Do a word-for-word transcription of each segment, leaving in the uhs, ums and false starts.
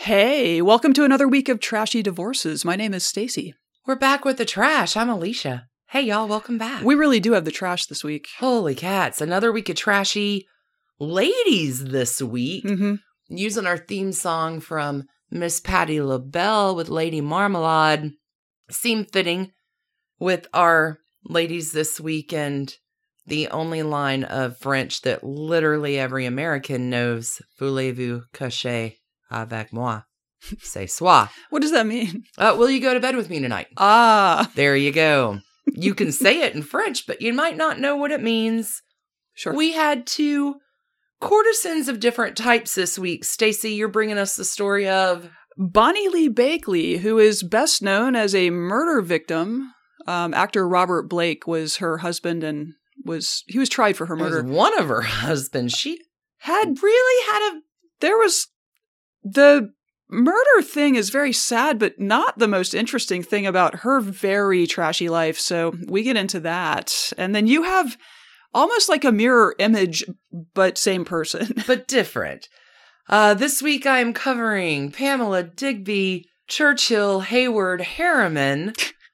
Hey, welcome to another week of Trashy Divorces. My name is Stacy. We're back with the trash. I'm Alicia. Hey, y'all, welcome back. We really do have the trash this week. Holy cats. Another week of trashy ladies this week. Mm-hmm. Using our theme song from Miss Patti LaBelle with Lady Marmalade. Seemed fitting with our ladies this week, and the only line of French that literally every American knows, Voulez-vous coucher avec moi? C'est soir. What does that mean? Uh, will you go to bed with me tonight? Ah. There you go. You can say it in French, but you might not know what it means. Sure. We had two courtesans of different types this week. Stacy, you're bringing us the story of Bonnie Lee Bakley, who is best known as a murder victim. Um, actor Robert Blake was her husband, and was he was tried for her murder. was one of her husbands. She had really had a... There was... The murder thing is very sad, but not the most interesting thing about her very trashy life. So we get into that. And then you have almost like a mirror image, but same person. But different. Uh, this week I am covering Pamela Digby Churchill Hayward Harriman,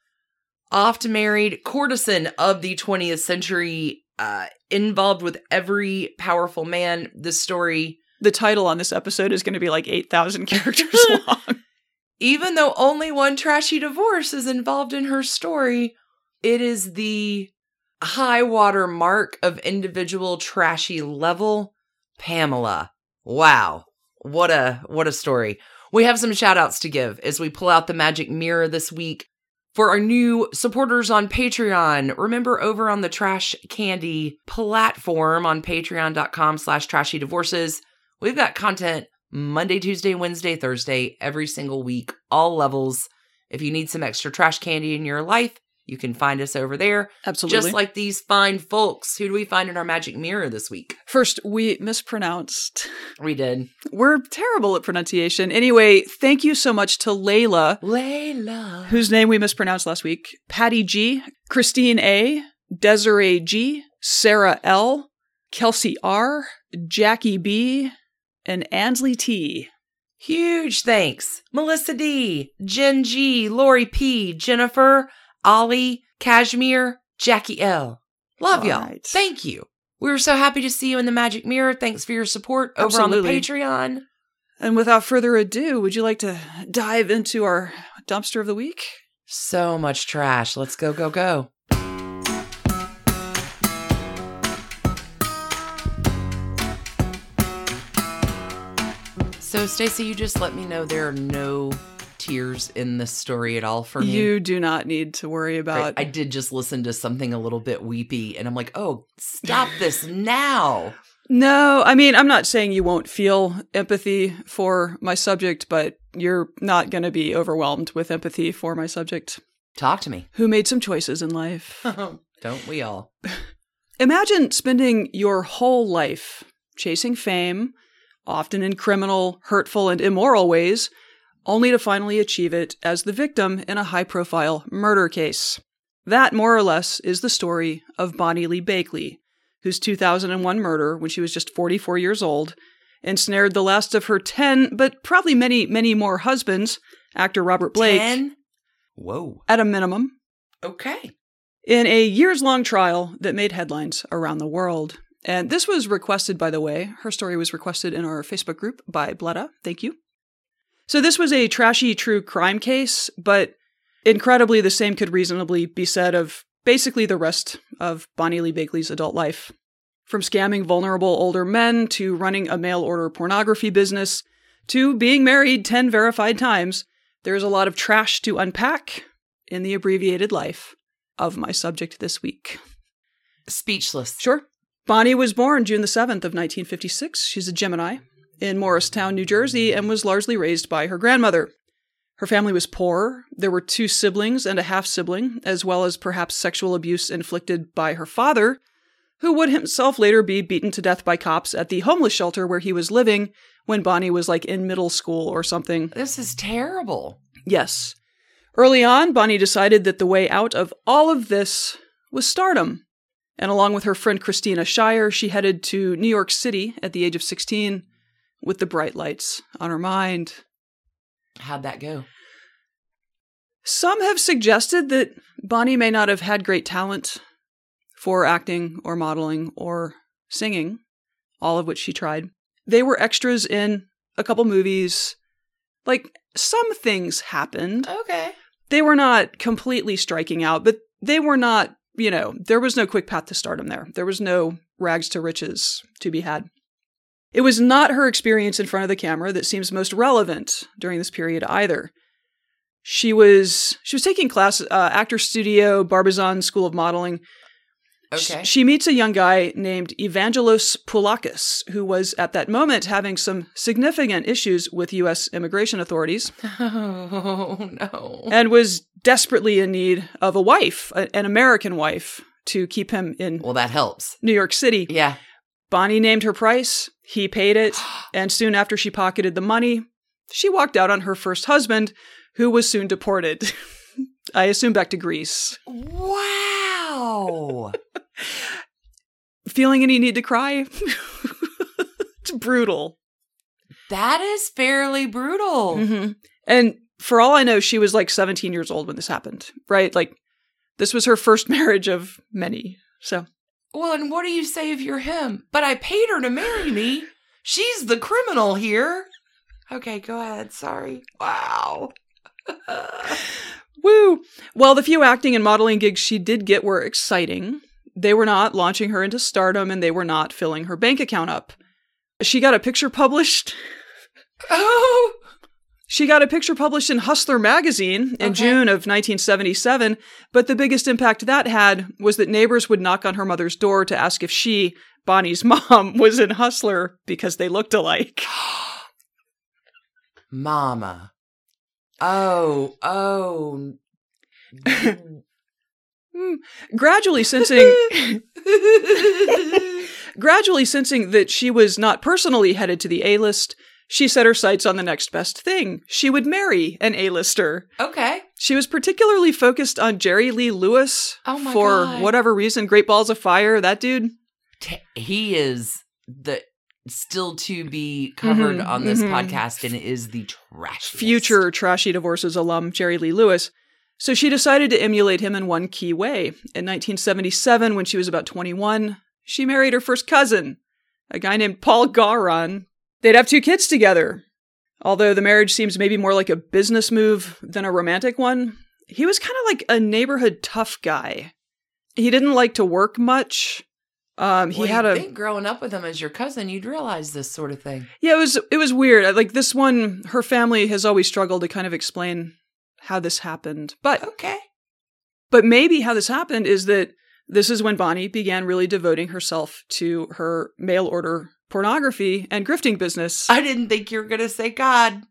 oft married courtesan of the twentieth century, uh, involved with every powerful man. This story... The title on this episode is going to be like eight thousand characters long. Even though only one trashy divorce is involved in her story, it is the high water mark of individual trashy level. Pamela. Wow. What a, what a story. We have some shout outs to give as we pull out the magic mirror this week. For our new supporters on Patreon, remember over on the Trash Candy platform on patreon.com slash trashy divorces, we've got content Monday, Tuesday, Wednesday, Thursday, every single week, all levels. If you need some extra trash candy in your life, you can find us over there. Absolutely. Just like these fine folks. Who do we find in our magic mirror this week? First, we mispronounced. We did. We're terrible at pronunciation. Anyway, thank you so much to Layla. Layla. Whose name we mispronounced last week. Patty G, Christine A, Desiree G, Sarah L, Kelsey R, Jackie B, and Ansley T. Huge thanks. Melissa D, Jen G, Lori P, Jennifer, Ollie, Kashmir, Jackie L. Love All y'all. right. Thank you. We were so happy to see you in the Magic Mirror. Thanks for your support over Absolutely. on the Patreon. And without further ado, would you like to dive into our dumpster of the week? So much trash. Let's go, go, go. So, Stacey, you just let me know there are no tears in this story at all for me. You do not need to worry about... I, I did just listen to something a little bit weepy, and I'm like, oh, stop this now. No, I mean, I'm not saying you won't feel empathy for my subject, but you're not going to be overwhelmed with empathy for my subject. Talk to me. Who made some choices in life. Don't we all? Imagine spending your whole life chasing fame, often in criminal, hurtful, and immoral ways, only to finally achieve it as the victim in a high-profile murder case. That, more or less, is the story of Bonnie Lee Bakley, whose two thousand one murder, when she was just forty-four years old, ensnared the last of her ten, but probably many, many more husbands, actor Robert Blake. Ten? Whoa. At a minimum. Okay. In a years-long trial that made headlines around the world. And this was requested, by the way. Her story was requested in our Facebook group by Bletta. Thank you. So this was a trashy true crime case, but incredibly the same could reasonably be said of basically the rest of Bonnie Lee Bakley's adult life. From scamming vulnerable older men, to running a mail-order pornography business, to being married ten verified times, there's a lot of trash to unpack in the abbreviated life of my subject this week. Speechless. Sure. Bonnie was born June the seventh of nineteen fifty-six. She's a Gemini in Morristown, New Jersey, and was largely raised by her grandmother. Her family was poor. There were two siblings and a half-sibling, as well as perhaps sexual abuse inflicted by her father, who would himself later be beaten to death by cops at the homeless shelter where he was living when Bonnie was like in middle school or something. This is terrible. Yes. Early on, Bonnie decided that the way out of all of this was stardom. And along with her friend Christina Shire, she headed to New York City at the age of sixteen with the bright lights on her mind. How'd that go? Some have suggested that Bonnie may not have had great talent for acting or modeling or singing, all of which she tried. They were extras in a couple movies. Like, some things happened. Okay. They were not completely striking out, but they were not, you know, there was no quick path to stardom there. There was no rags to riches to be had. It was not her experience in front of the camera that seems most relevant during this period either. She was she was taking class, uh, Actor Studio, Barbizon School of Modeling. Okay. She meets a young guy named Evangelos Poulakis, who was at that moment having some significant issues with U S immigration authorities. Oh, no. And was desperately in need of a wife, a, an American wife, to keep him in Well, that helps. New York City. Yeah. Bonnie named her price. He paid it. And soon after she pocketed the money, she walked out on her first husband, who was soon deported. I assume back to Greece. Wow. Feeling any need to cry? It's brutal. That is fairly brutal. Mm-hmm. And for all I know, she was like seventeen years old when this happened, right? Like, this was her first marriage of many. So, Well, and what do you say if you're him? But I paid her to marry me. She's the criminal here. Okay, go ahead. Sorry. Wow. woo! Well, the few acting and modeling gigs she did get were exciting. They were not launching her into stardom, and they were not filling her bank account up. She got a picture published. Oh! She got a picture published in Hustler magazine in Okay. June of nineteen seventy-seven, but the biggest impact that had was that neighbors would knock on her mother's door to ask if she, Bonnie's mom, was in Hustler because they looked alike. Mama. Oh, oh. Hmm. Gradually sensing gradually sensing that she was not personally headed to the A-list, she set her sights on the next best thing. She would marry an A-lister. Okay. She was particularly focused on Jerry Lee Lewis Oh my for God. whatever reason. Great Balls of Fire, that dude. T- he is the still to be covered Mhm, on this mhm. podcast and is the trash. Future Trashy Divorces alum Jerry Lee Lewis. So she decided to emulate him in one key way. In nineteen seventy-seven, when she was about twenty-one, she married her first cousin, a guy named Paul Garon. They'd have two kids together. Although the marriage seems maybe more like a business move than a romantic one, he was kind of like a neighborhood tough guy. He didn't like to work much. Um, he well, had you'd a think growing up with him as your cousin, you'd realize this sort of thing. yeah. It was it was weird. Like this one, her family has always struggled to kind of explain how this happened, but Okay. but maybe how this happened is that this is when Bonnie began really devoting herself to her mail order pornography and grifting business. I didn't think you were going to say God.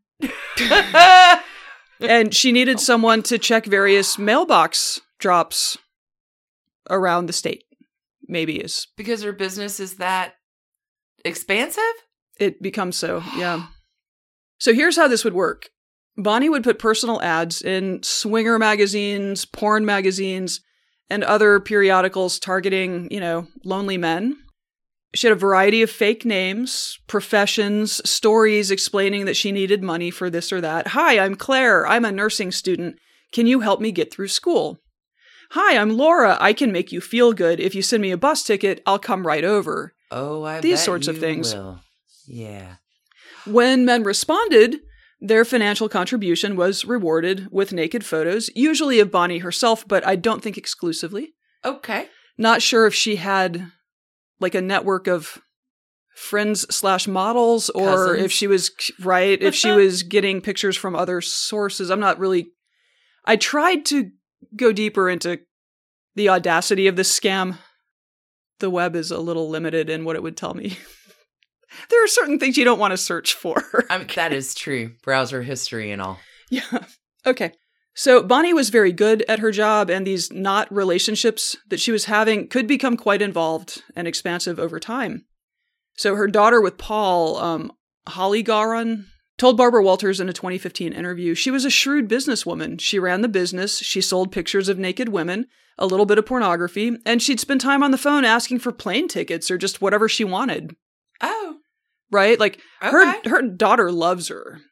And she needed someone to check various mailbox drops around the state. Maybe is Because her business is that expansive? it becomes so, yeah. So here's how this would work. Bonnie would put personal ads in swinger magazines, porn magazines, and other periodicals targeting, you know, lonely men. She had a variety of fake names, professions, stories explaining that she needed money for this or that. Hi, I'm Claire. I'm a nursing student. Can you help me get through school? Hi, I'm Laura. I can make you feel good. If you send me a bus ticket, I'll come right over. Oh, I These bet sorts of you things. will. Yeah. When men responded, their financial contribution was rewarded with naked photos, usually of Bonnie herself, but I don't think exclusively. Okay. Not sure if she had like a network of friends slash models or Cousins. if she was, right, if she was getting pictures from other sources. I'm not really, I tried to go deeper into the audacity of this scam. The web is a little limited in what it would tell me. There are certain things you don't want to search for. I mean, that is true. Browser history and all. Yeah. Okay. So Bonnie was very good at her job, and these not relationships that she was having could become quite involved and expansive over time. So her daughter with Paul, um, Holly Garon, told Barbara Walters in a twenty fifteen interview she was a shrewd businesswoman. She ran the business. She sold pictures of naked women, a little bit of pornography, and she'd spend time on the phone asking for plane tickets or just whatever she wanted. Oh. Right? Like Okay. her her daughter loves her.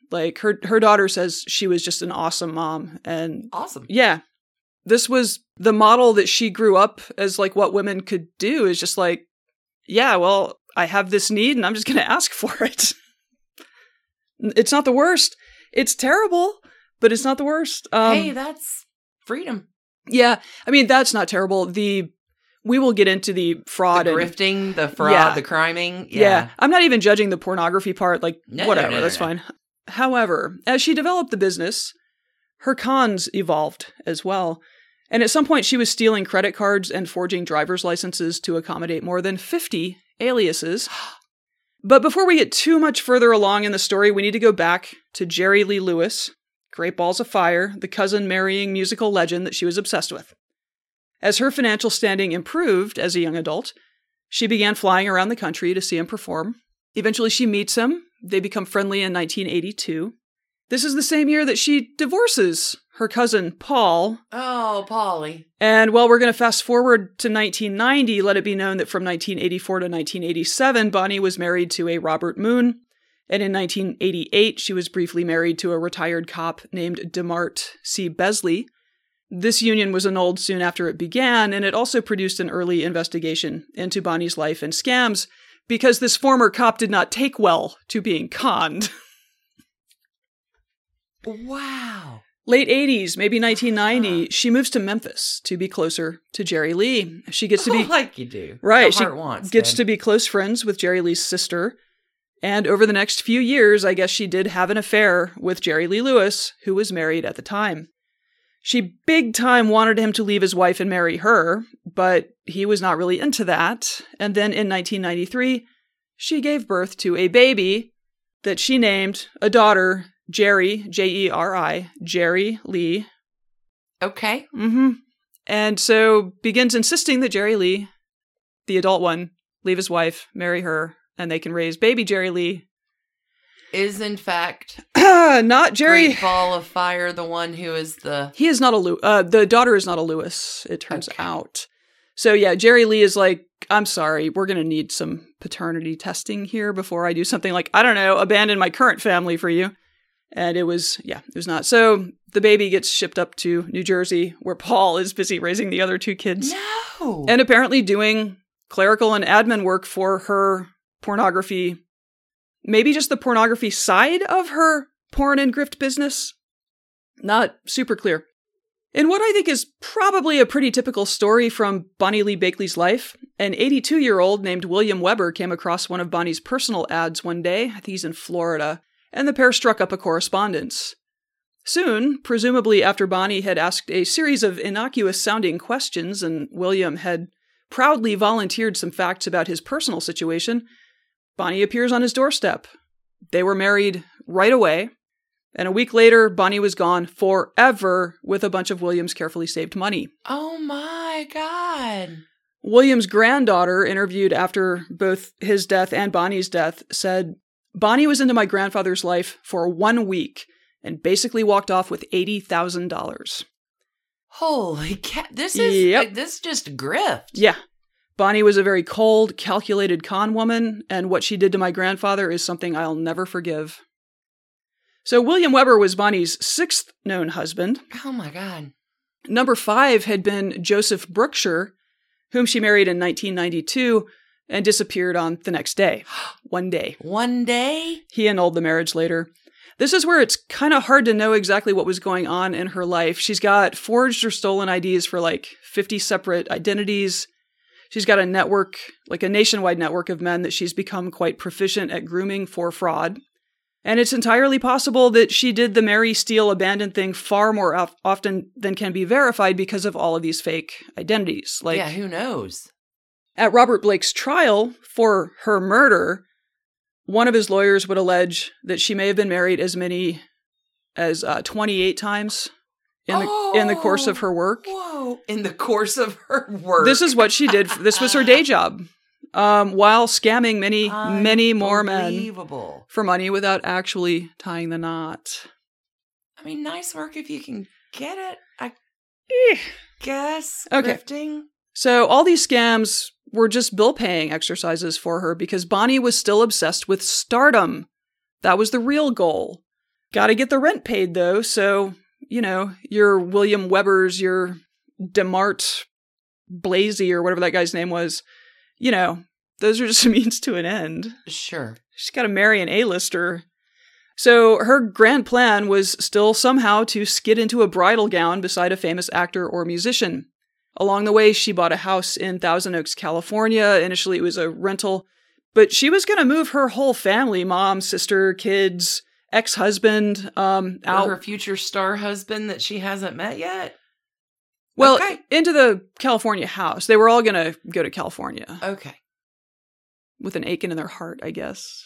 Like her, her daughter says she was just an awesome mom. And Awesome. yeah, this was the model that she grew up as like what women could do is just like, yeah, well, I have this need and I'm just going to ask for it. It's not the worst. It's terrible, but it's not the worst. Um, hey, that's freedom. Yeah. I mean, that's not terrible. The We will get into the fraud The and grifting, the fraud, Yeah. the criming. Yeah. Yeah. I'm not even judging the pornography part. Like, No, whatever. no, no, that's no. fine. However, as she developed the business, her cons evolved as well. And at some point, she was stealing credit cards and forging driver's licenses to accommodate more than fifty aliases. But before we get too much further along in the story, we need to go back to Jerry Lee Lewis, Great Balls of Fire, the cousin marrying musical legend that she was obsessed with. As her financial standing improved as a young adult, she began flying around the country to see him perform. Eventually, she meets him. They become friendly in nineteen eighty-two. This is the same year that she divorces her cousin, Paul. Oh, Polly. And while we're going to fast forward to nineteen ninety, let it be known that from nineteen eighty-four to nineteen eighty-seven, Bonnie was married to a Robert Moon. And in nineteen eighty-eight, she was briefly married to a retired cop named DeMart C. Besley. This union was annulled soon after it began, and it also produced an early investigation into Bonnie's life and scams because this former cop did not take well to being conned. Wow. Late eighties, maybe nineteen ninety, she moves to Memphis to be closer to Jerry Lee. She gets to be... like you do. Right. The She heart wants, gets then. to be close friends with Jerry Lee's sister. And over the next few years, I guess she did have an affair with Jerry Lee Lewis, who was married at the time. She big time wanted him to leave his wife and marry her, but he was not really into that. And then in nineteen ninety-three, she gave birth to a baby that she named a daughter, Jerry, J E R I, Jerry Lee. Okay. Mm-hmm. And so begins insisting that Jerry Lee, the adult one, leave his wife, marry her, and they can raise baby Jerry Lee. Is in fact Not Jerry. Great Ball of Fire the one who is the... He is not a Lewis. Uh, the daughter is not a Lewis, it turns Okay. out. So yeah, Jerry Lee is like, I'm sorry, we're going to need some paternity testing here before I do something like, I don't know, abandon my current family for you. And it was, yeah, it was not. So the baby gets shipped up to New Jersey, where Paul is busy raising the other two kids. No. And apparently doing clerical and admin work for her pornography, maybe just the pornography side of her porn and grift business. Not super clear. In what I think is probably a pretty typical story from Bonnie Lee Bakley's life, an eighty-two-year-old named William Weber came across one of Bonnie's personal ads one day. I think he's in Florida. And the pair struck up a correspondence. Soon, presumably after Bonnie had asked a series of innocuous-sounding questions and William had proudly volunteered some facts about his personal situation, Bonnie appears on his doorstep. They were married right away, and a week later, Bonnie was gone forever with a bunch of William's carefully saved money. Oh my God. William's granddaughter, interviewed after both his death and Bonnie's death, said, Bonnie was into my grandfather's life for one week and basically walked off with eighty thousand dollars. Holy cat. This is Yep. this is just grift. Yeah. Bonnie was a very cold, calculated con woman, and what she did to my grandfather is something I'll never forgive. So William Weber was Bonnie's sixth known husband. Oh my God. Number five had been Joseph Brookshire, whom she married in nineteen ninety-two and disappeared on the next day. One day. One day? He annulled the marriage later. This is where it's kind of hard to know exactly what was going on in her life. She's got forged or stolen I Ds for like fifty separate identities. She's got a network, like a nationwide network of men that she's become quite proficient at grooming for fraud. And it's entirely possible that she did the marry, steal, abandon thing far more of- often than can be verified because of all of these fake identities. Like, yeah, who knows? at Robert Blake's trial for her murder, one of his lawyers would allege that she may have been married as many as uh, twenty-eight times in the oh, in the course of her work. Whoa. In the course of her work. This is what she did. This was her day job. Um, while scamming many, many more men Unbelievable. for money without actually tying the knot. I mean, nice work if you can get it, I Eh. guess. Okay. Grifting. So all these scams were just bill-paying exercises for her because Bonnie was still obsessed with stardom. That was the real goal. Gotta get the rent paid, though. So, you know, your William Webbers, your DeMart Blasey, or whatever that guy's name was, you know, those are just a means to an end. Sure. She's got to marry an A-lister. So her grand plan was still somehow to skid into a bridal gown beside a famous actor or musician. Along the way, she bought a house in Thousand Oaks, California. Initially, it was a rental, but she was going to move her whole family, mom, sister, kids, ex-husband, um, out. Or her future star husband that she hasn't met yet? Well, okay. into the California house. They were all going to go to California. Okay. With an aching in their heart, I guess.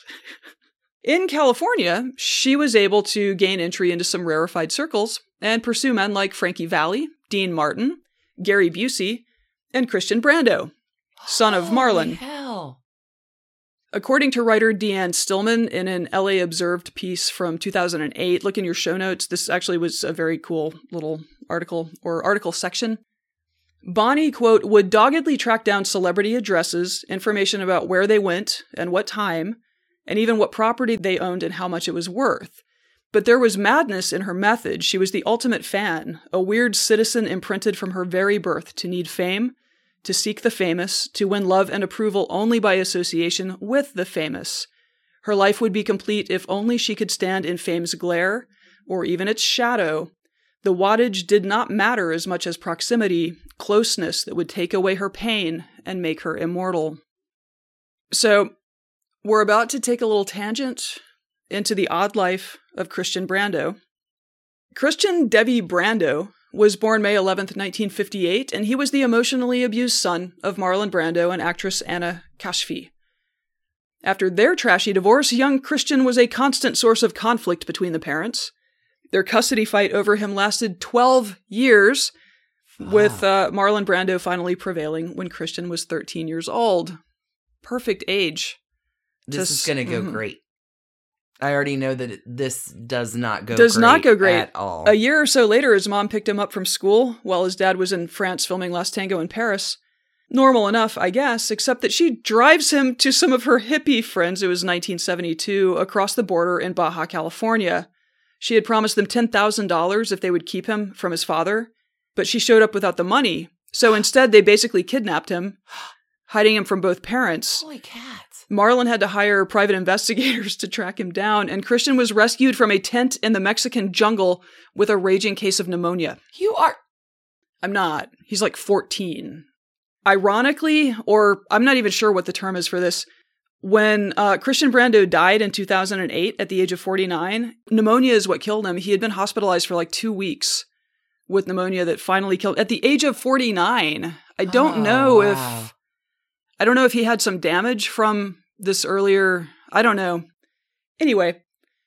In California, she was able to gain entry into some rarefied circles and pursue men like Frankie Valli, Dean Martin, Gary Busey, and Christian Brando, son of Marlon. Holy hell. According to writer Deanne Stillman in an L A Observed piece from two thousand eight, look in your show notes. This actually was a very cool little article or article section. Bonnie, quote, would doggedly track down celebrity addresses, information about where they went and what time, and even what property they owned and how much it was worth. But there was madness in her method. She was the ultimate fan, a weird citizen imprinted from her very birth to need fame, to seek the famous, to win love and approval only by association with the famous. Her life would be complete if only she could stand in fame's glare, or even its shadow. The wattage did not matter as much as proximity, closeness that would take away her pain and make her immortal. So, we're about to take a little tangent into the odd life of Christian Brando. Christian Devi Brando was born May eleventh, nineteen fifty-eight, and he was the emotionally abused son of Marlon Brando and actress Anna Kashfi. After their trashy divorce, young Christian was a constant source of conflict between the parents. Their custody fight over him lasted twelve years, wow. with uh, Marlon Brando finally prevailing when Christian was thirteen years old. Perfect age. This to, is going to go mm-hmm. great. I already know that it, this does not go does great not go great at all. A year or so later, his mom picked him up from school while his dad was in France filming Last Tango in Paris. Normal enough, I guess, except that she drives him to some of her hippie friends, it was nineteen seventy-two, across the border in Baja, California. She had promised them ten thousand dollars if they would keep him from his father, but she showed up without the money. So instead, they basically kidnapped him, hiding him from both parents. Holy cats. Marlon had to hire private investigators to track him down, and Christian was rescued from a tent in the Mexican jungle with a raging case of pneumonia. You are... I'm not. He's like fourteen. Ironically, or I'm not even sure what the term is for this, when uh, Christian Brando died in two thousand eight at the age of forty-nine, pneumonia is what killed him. He had been hospitalized for like two weeks with pneumonia that finally killed at the age of forty-nine. I don't oh, know wow. if... I don't know if he had some damage from this earlier, I don't know. Anyway,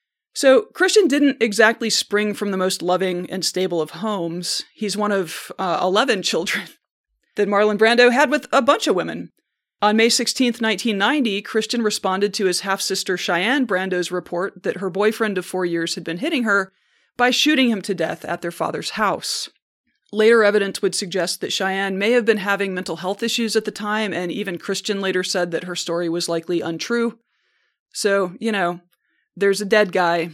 so Christian didn't exactly spring from the most loving and stable of homes. He's one of uh, eleven children that Marlon Brando had with a bunch of women. On May sixteenth, nineteen ninety, Christian responded to his half-sister Cheyenne Brando's report that her boyfriend of four years had been hitting her by shooting him to death at their father's house. Later evidence would suggest that Cheyenne may have been having mental health issues at the time, and even Christian later said that her story was likely untrue. So, you know, there's a dead guy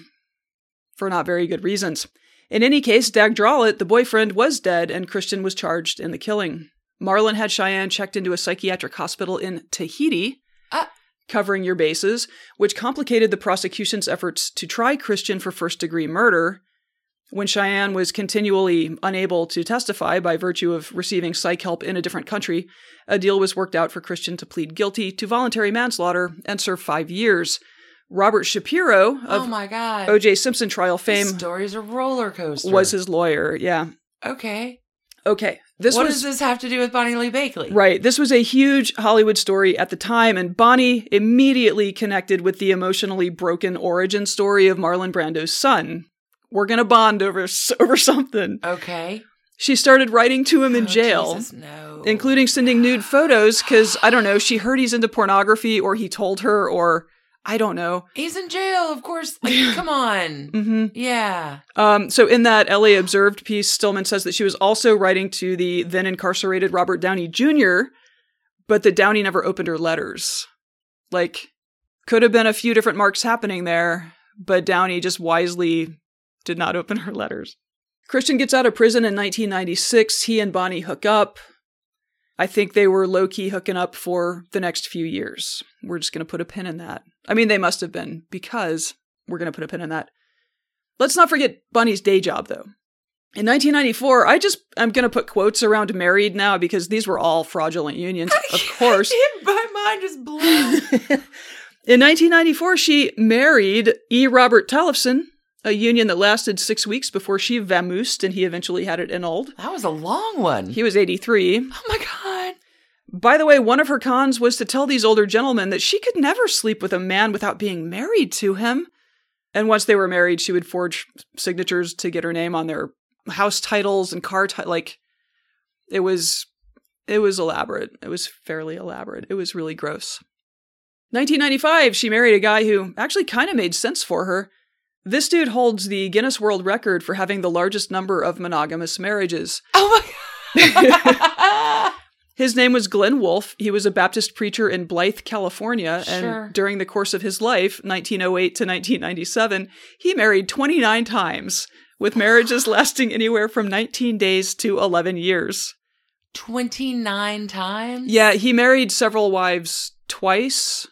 for not very good reasons. In any case, Dag Drawlet, the boyfriend, was dead, and Christian was charged in the killing. Marlon had Cheyenne checked into a psychiatric hospital in Tahiti, uh- covering your bases, which complicated the prosecution's efforts to try Christian for first-degree murder. When Cheyenne was continually unable to testify by virtue of receiving psych help in a different country, a deal was worked out for Christian to plead guilty to voluntary manslaughter and serve five years. Robert Shapiro of oh my God. O J Simpson trial fame this story's a roller coaster. Was his lawyer, yeah. Okay. Okay. This what was, does this have to do with Bonnie Lee Bakley? Right. This was a huge Hollywood story at the time, and Bonnie immediately connected with the emotionally broken origin story of Marlon Brando's son. We're going to bond over over something. Okay. She started writing to him in oh, jail, Jesus, no. including sending nude photos because, I don't know, she heard he's into pornography or he told her or I don't know. He's in jail, of course. Like, come on. Mm-hmm. Yeah. Um, so in that L A Observed piece, Stillman says that she was also writing to the then incarcerated Robert Downey Junior, but that Downey never opened her letters. Like, could have been a few different marks happening there. but Downey just wisely did not open her letters. Christian gets out of prison in nineteen ninety-six. He and Bonnie hook up. I think they were low-key hooking up for the next few years. We're just going to put a pin in that. I mean, they must have been, because we're going to put a pin in that. Let's not forget Bonnie's day job, though. In nineteen ninety-four, I just, I'm going to put quotes around married now because these were all fraudulent unions, of course. My mind just blew. In nineteen ninety-four, she married E. Robert Tollefson, a union that lasted six weeks before she vamoosed and he eventually had it annulled. That was a long one. He was eighty-three. Oh my God. By the way, one of her cons was to tell these older gentlemen that she could never sleep with a man without being married to him. And once they were married, she would forge signatures to get her name on their house titles and car titles. Like, it was, it was elaborate. It was fairly elaborate. It was really gross. nineteen ninety-five, she married a guy who actually kind of made sense for her. This dude holds the Guinness World Record for having the largest number of monogamous marriages. Oh my God. His name was Glenn Wolfe. He was a Baptist preacher in Blythe, California. Sure. And during the course of his life, nineteen oh eight to nineteen ninety-seven, he married twenty-nine times, with marriages lasting anywhere from nineteen days to eleven years. twenty-nine times? Yeah, he married several wives twice.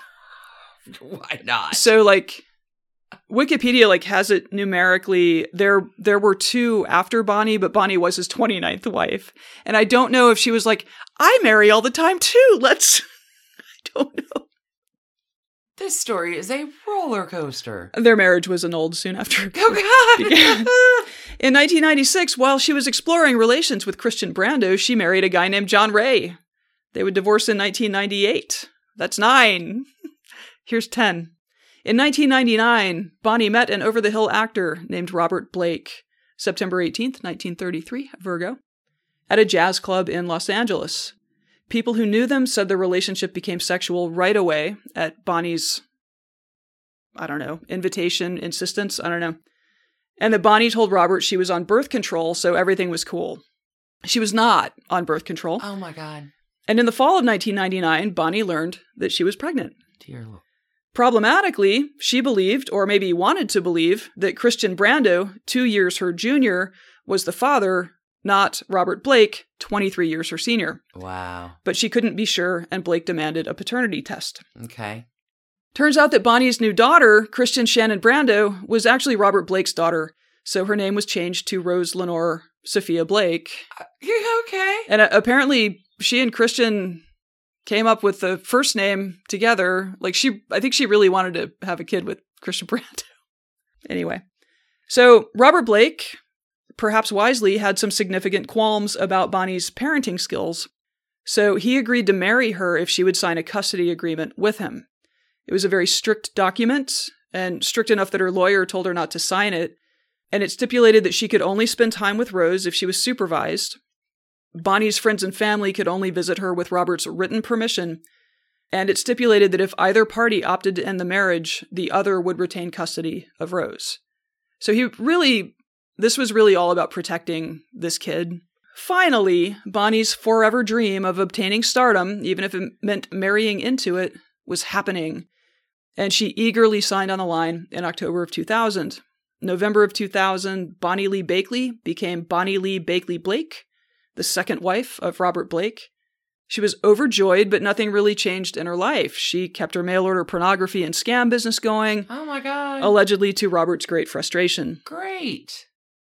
Why not? So, like, Wikipedia, like, has it numerically. There there were two after Bonnie, but Bonnie was his twenty-ninth wife. And I don't know if she was like, I marry all the time, too. Let's... I don't know. This story is a roller coaster. Their marriage was annulled soon after. Oh, God. Began. In nineteen ninety-six, while she was exploring relations with Christian Brando, she married a guy named John Ray. They would divorce in nineteen ninety-eight. That's nine. Here's ten. In nineteen ninety-nine, Bonnie met an over-the-hill actor named Robert Blake, September eighteenth, nineteen thirty-three, Virgo, at a jazz club in Los Angeles. People who knew them said the relationship became sexual right away at Bonnie's, I don't know, invitation, insistence, I don't know. And that Bonnie told Robert she was on birth control, so everything was cool. She was not on birth control. Oh my God. And in the fall of nineteen ninety-nine, Bonnie learned that she was pregnant. Dear Lord. Problematically, she believed, or maybe wanted to believe, that Christian Brando, two years her junior, was the father, not Robert Blake, twenty-three years her senior. Wow. But she couldn't be sure, and Blake demanded a paternity test. Okay. Turns out that Bonnie's new daughter, Christian Shannon Brando, was actually Robert Blake's daughter, so her name was changed to Rose Lenore Sophia Blake. Uh, okay. And uh, apparently, she and Christian came up with the first name together. Like, she, I think she really wanted to have a kid with Christian Brando. Anyway. So, Robert Blake, perhaps wisely, had some significant qualms about Bonnie's parenting skills. So, he agreed to marry her if she would sign a custody agreement with him. It was a very strict document, and strict enough that her lawyer told her not to sign it. And it stipulated that she could only spend time with Rose if she was supervised. Bonnie's friends and family could only visit her with Robert's written permission, and it stipulated that if either party opted to end the marriage, the other would retain custody of Rose. So he really, this was really all about protecting this kid. Finally, Bonnie's forever dream of obtaining stardom, even if it meant marrying into it, was happening, and she eagerly signed on the line in October of two thousand. November of two thousand, Bonnie Lee Bakley became Bonnie Lee Bakley Blake, the second wife of Robert Blake. She was overjoyed, but nothing really changed in her life. She kept her mail-order pornography and scam business going. Oh my God. Allegedly to Robert's great frustration. Great.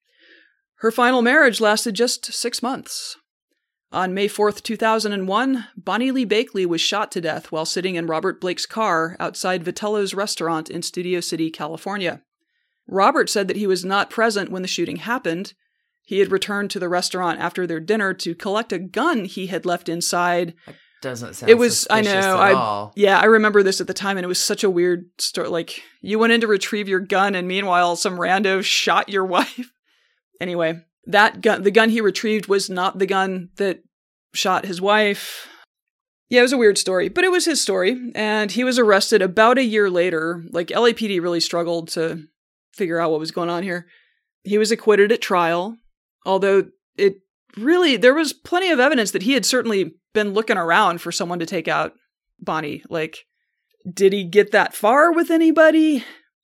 Her final marriage lasted just six months. On May fourth, two thousand one, Bonnie Lee Bakley was shot to death while sitting in Robert Blake's car outside Vitello's restaurant in Studio City, California. Robert said that he was not present when the shooting happened. He had returned to the restaurant after their dinner to collect a gun he had left inside. That doesn't sound it was, I know, at I, all. Yeah, I remember this at the time, and it was such a weird story. Like, you went in to retrieve your gun, and meanwhile, some rando shot your wife. Anyway, that gun, the gun he retrieved was not the gun that shot his wife. Yeah, it was a weird story, but it was his story, and he was arrested about a year later. Like, L A P D really struggled to figure out what was going on here. He was acquitted at trial. Although it really, there was plenty of evidence that he had certainly been looking around for someone to take out Bonnie. Like, did he get that far with anybody?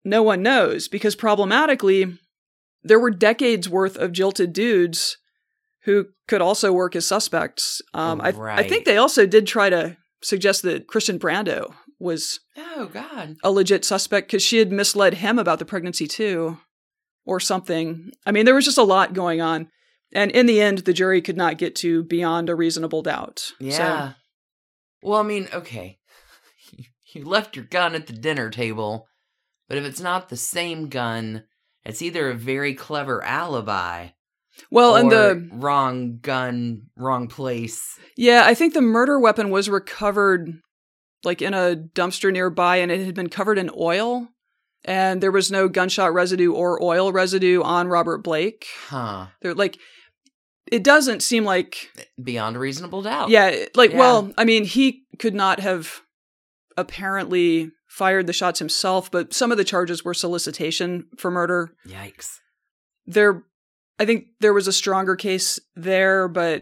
no one knows, because problematically, there were decades worth of jilted dudes who could also work as suspects. Um, I, Right. I think they also did try to suggest that Christian Brando was Oh, God. a legit suspect because she had misled him about the pregnancy too, or something. I mean, there was just a lot going on. And in the end, the jury could not get to beyond a reasonable doubt. Yeah. So, Well, I mean, okay. You left your gun at the dinner table, but if it's not the same gun, it's either a very clever alibi well, or and the wrong gun, wrong place. yeah, I think the murder weapon was recovered like in a dumpster nearby, and it had been covered in oil, and there was no gunshot residue or oil residue on Robert Blake. Huh. They're like, it doesn't seem like, Beyond a reasonable doubt. yeah, like, Yeah. well, I mean, he could not have apparently fired the shots himself, but some of the charges were solicitation for murder. Yikes. There, I think there was a stronger case there, but,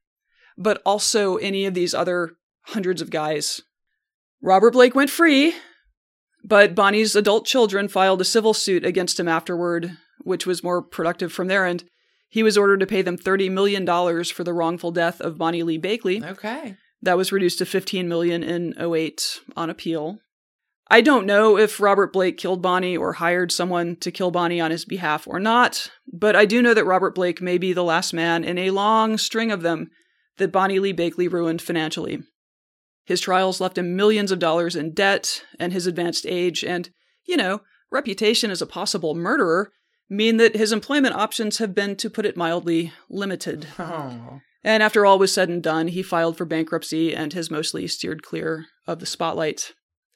but also any of these other hundreds of guys. Robert Blake went free, but Bonnie's adult children filed a civil suit against him afterward, which was more productive from their end. He was ordered to pay them thirty million dollars for the wrongful death of Bonnie Lee Bakley. Okay. That was reduced to fifteen million dollars in oh eight on appeal. I don't know if Robert Blake killed Bonnie or hired someone to kill Bonnie on his behalf or not, but I do know that Robert Blake may be the last man in a long string of them that Bonnie Lee Bakley ruined financially. His trials left him millions of dollars in debt, and his advanced age and, you know, reputation as a possible murderer mean that his employment options have been, to put it mildly, limited. Oh. And after all was said and done, he filed for bankruptcy and has mostly steered clear of the spotlight.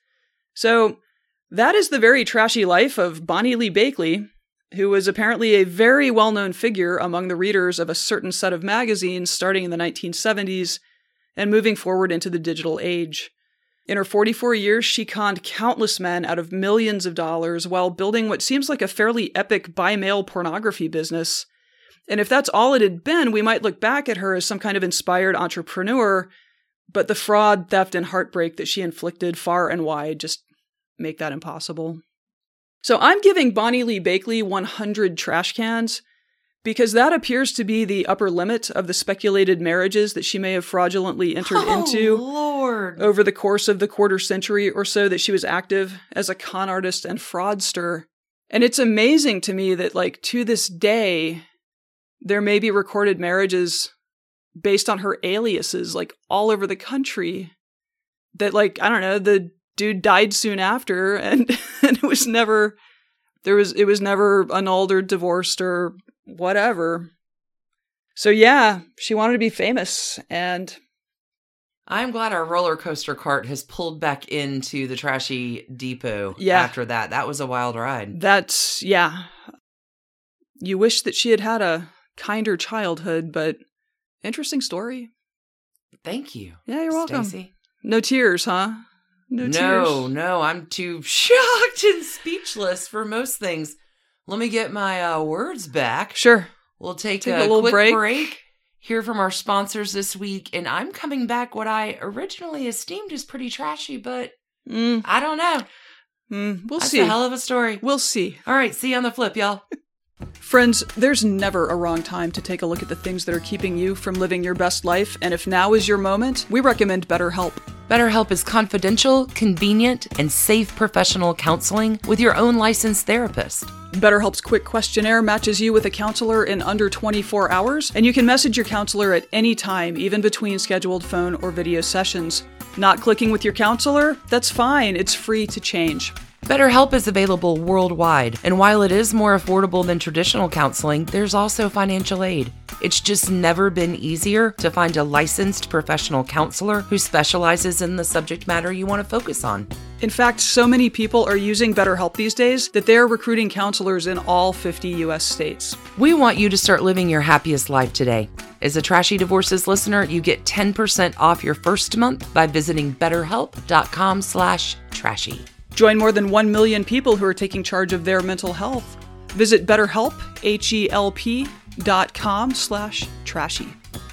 So that is the very trashy life of Bonnie Lee Bakley, who was apparently a very well-known figure among the readers of a certain set of magazines starting in the nineteen seventies and moving forward into the digital age. In her forty-four years, she conned countless men out of millions of dollars while building what seems like a fairly epic bi-mail pornography business. And if that's all it had been, we might look back at her as some kind of inspired entrepreneur, but the fraud, theft, and heartbreak that she inflicted far and wide just make that impossible. So I'm giving Bonnie Lee Bakley one hundred trash cans because that appears to be the upper limit of the speculated marriages that she may have fraudulently entered Oh, into Lord. over the course of the quarter century or so that she was active as a con artist and fraudster. And it's amazing to me that, like, to this day, there may be recorded marriages based on her aliases, like, all over the country. That, like, I don't know, the dude died soon after, and, and it was never, there was, it was never annulled or divorced or whatever. So yeah, she wanted to be famous, and I'm glad our roller coaster cart has pulled back into the trashy depot Yeah. after that. That was a wild ride. that's, yeah. You wish that she had had a kinder childhood, but interesting story. Thank you. Yeah, you're welcome. Stacey. No tears, huh? No, No, tears. no, I'm too shocked and speechless for most things. Let me get my uh, words back. Sure. We'll take, Take a, a little quick break. break. Hear from our sponsors this week, and I'm coming back what I originally esteemed as pretty trashy, but Mm, I don't know. mm, we'll That's see. a hell of a story. We'll see. All right, see you on the flip, y'all. Friends, there's never a wrong time to take a look at the things that are keeping you from living your best life, and if now is your moment, we recommend BetterHelp. BetterHelp is confidential, convenient, and safe professional counseling with your own licensed therapist. BetterHelp's quick questionnaire matches you with a counselor in under twenty-four hours, and you can message your counselor at any time, even between scheduled phone or video sessions. Not clicking with your counselor? That's fine. It's free to change. BetterHelp is available worldwide, and while it is more affordable than traditional counseling, there's also financial aid. It's just never been easier to find a licensed professional counselor who specializes in the subject matter you want to focus on. In fact, so many people are using BetterHelp these days that they're recruiting counselors in all fifty U S states. We want you to start living your happiest life today. As a Trashy Divorces listener, you get ten percent off your first month by visiting betterhelp.com slash trashy. Join more than one million people who are taking charge of their mental health. Visit BetterHelp, H-E-L-P dot com slash trashy.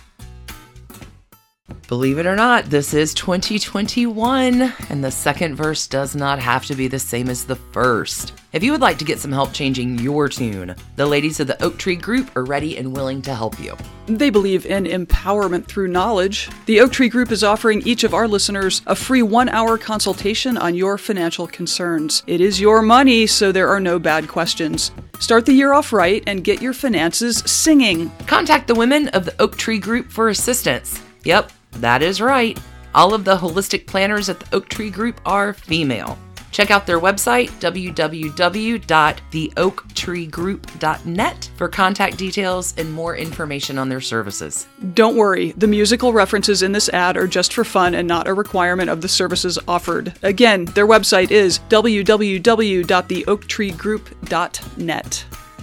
Believe it or not, this is twenty twenty-one, and the second verse does not have to be the same as the first. If you would like to get some help changing your tune, the ladies of the Oak Tree Group are ready and willing to help you. They believe in empowerment through knowledge. The Oak Tree Group is offering each of our listeners a free one-hour consultation on your financial concerns. It is your money, so there are no bad questions. Start the year off right and get your finances singing. Contact the women of the Oak Tree Group for assistance. Yep, that is right. All of the holistic planners at the Oak Tree Group are female. Check out their website, w w w dot the oak tree group dot net, for contact details and more information on their services. Don't worry, the musical references in this ad are just for fun and not a requirement of the services offered. Again, their website is w w w dot the oak tree group dot net.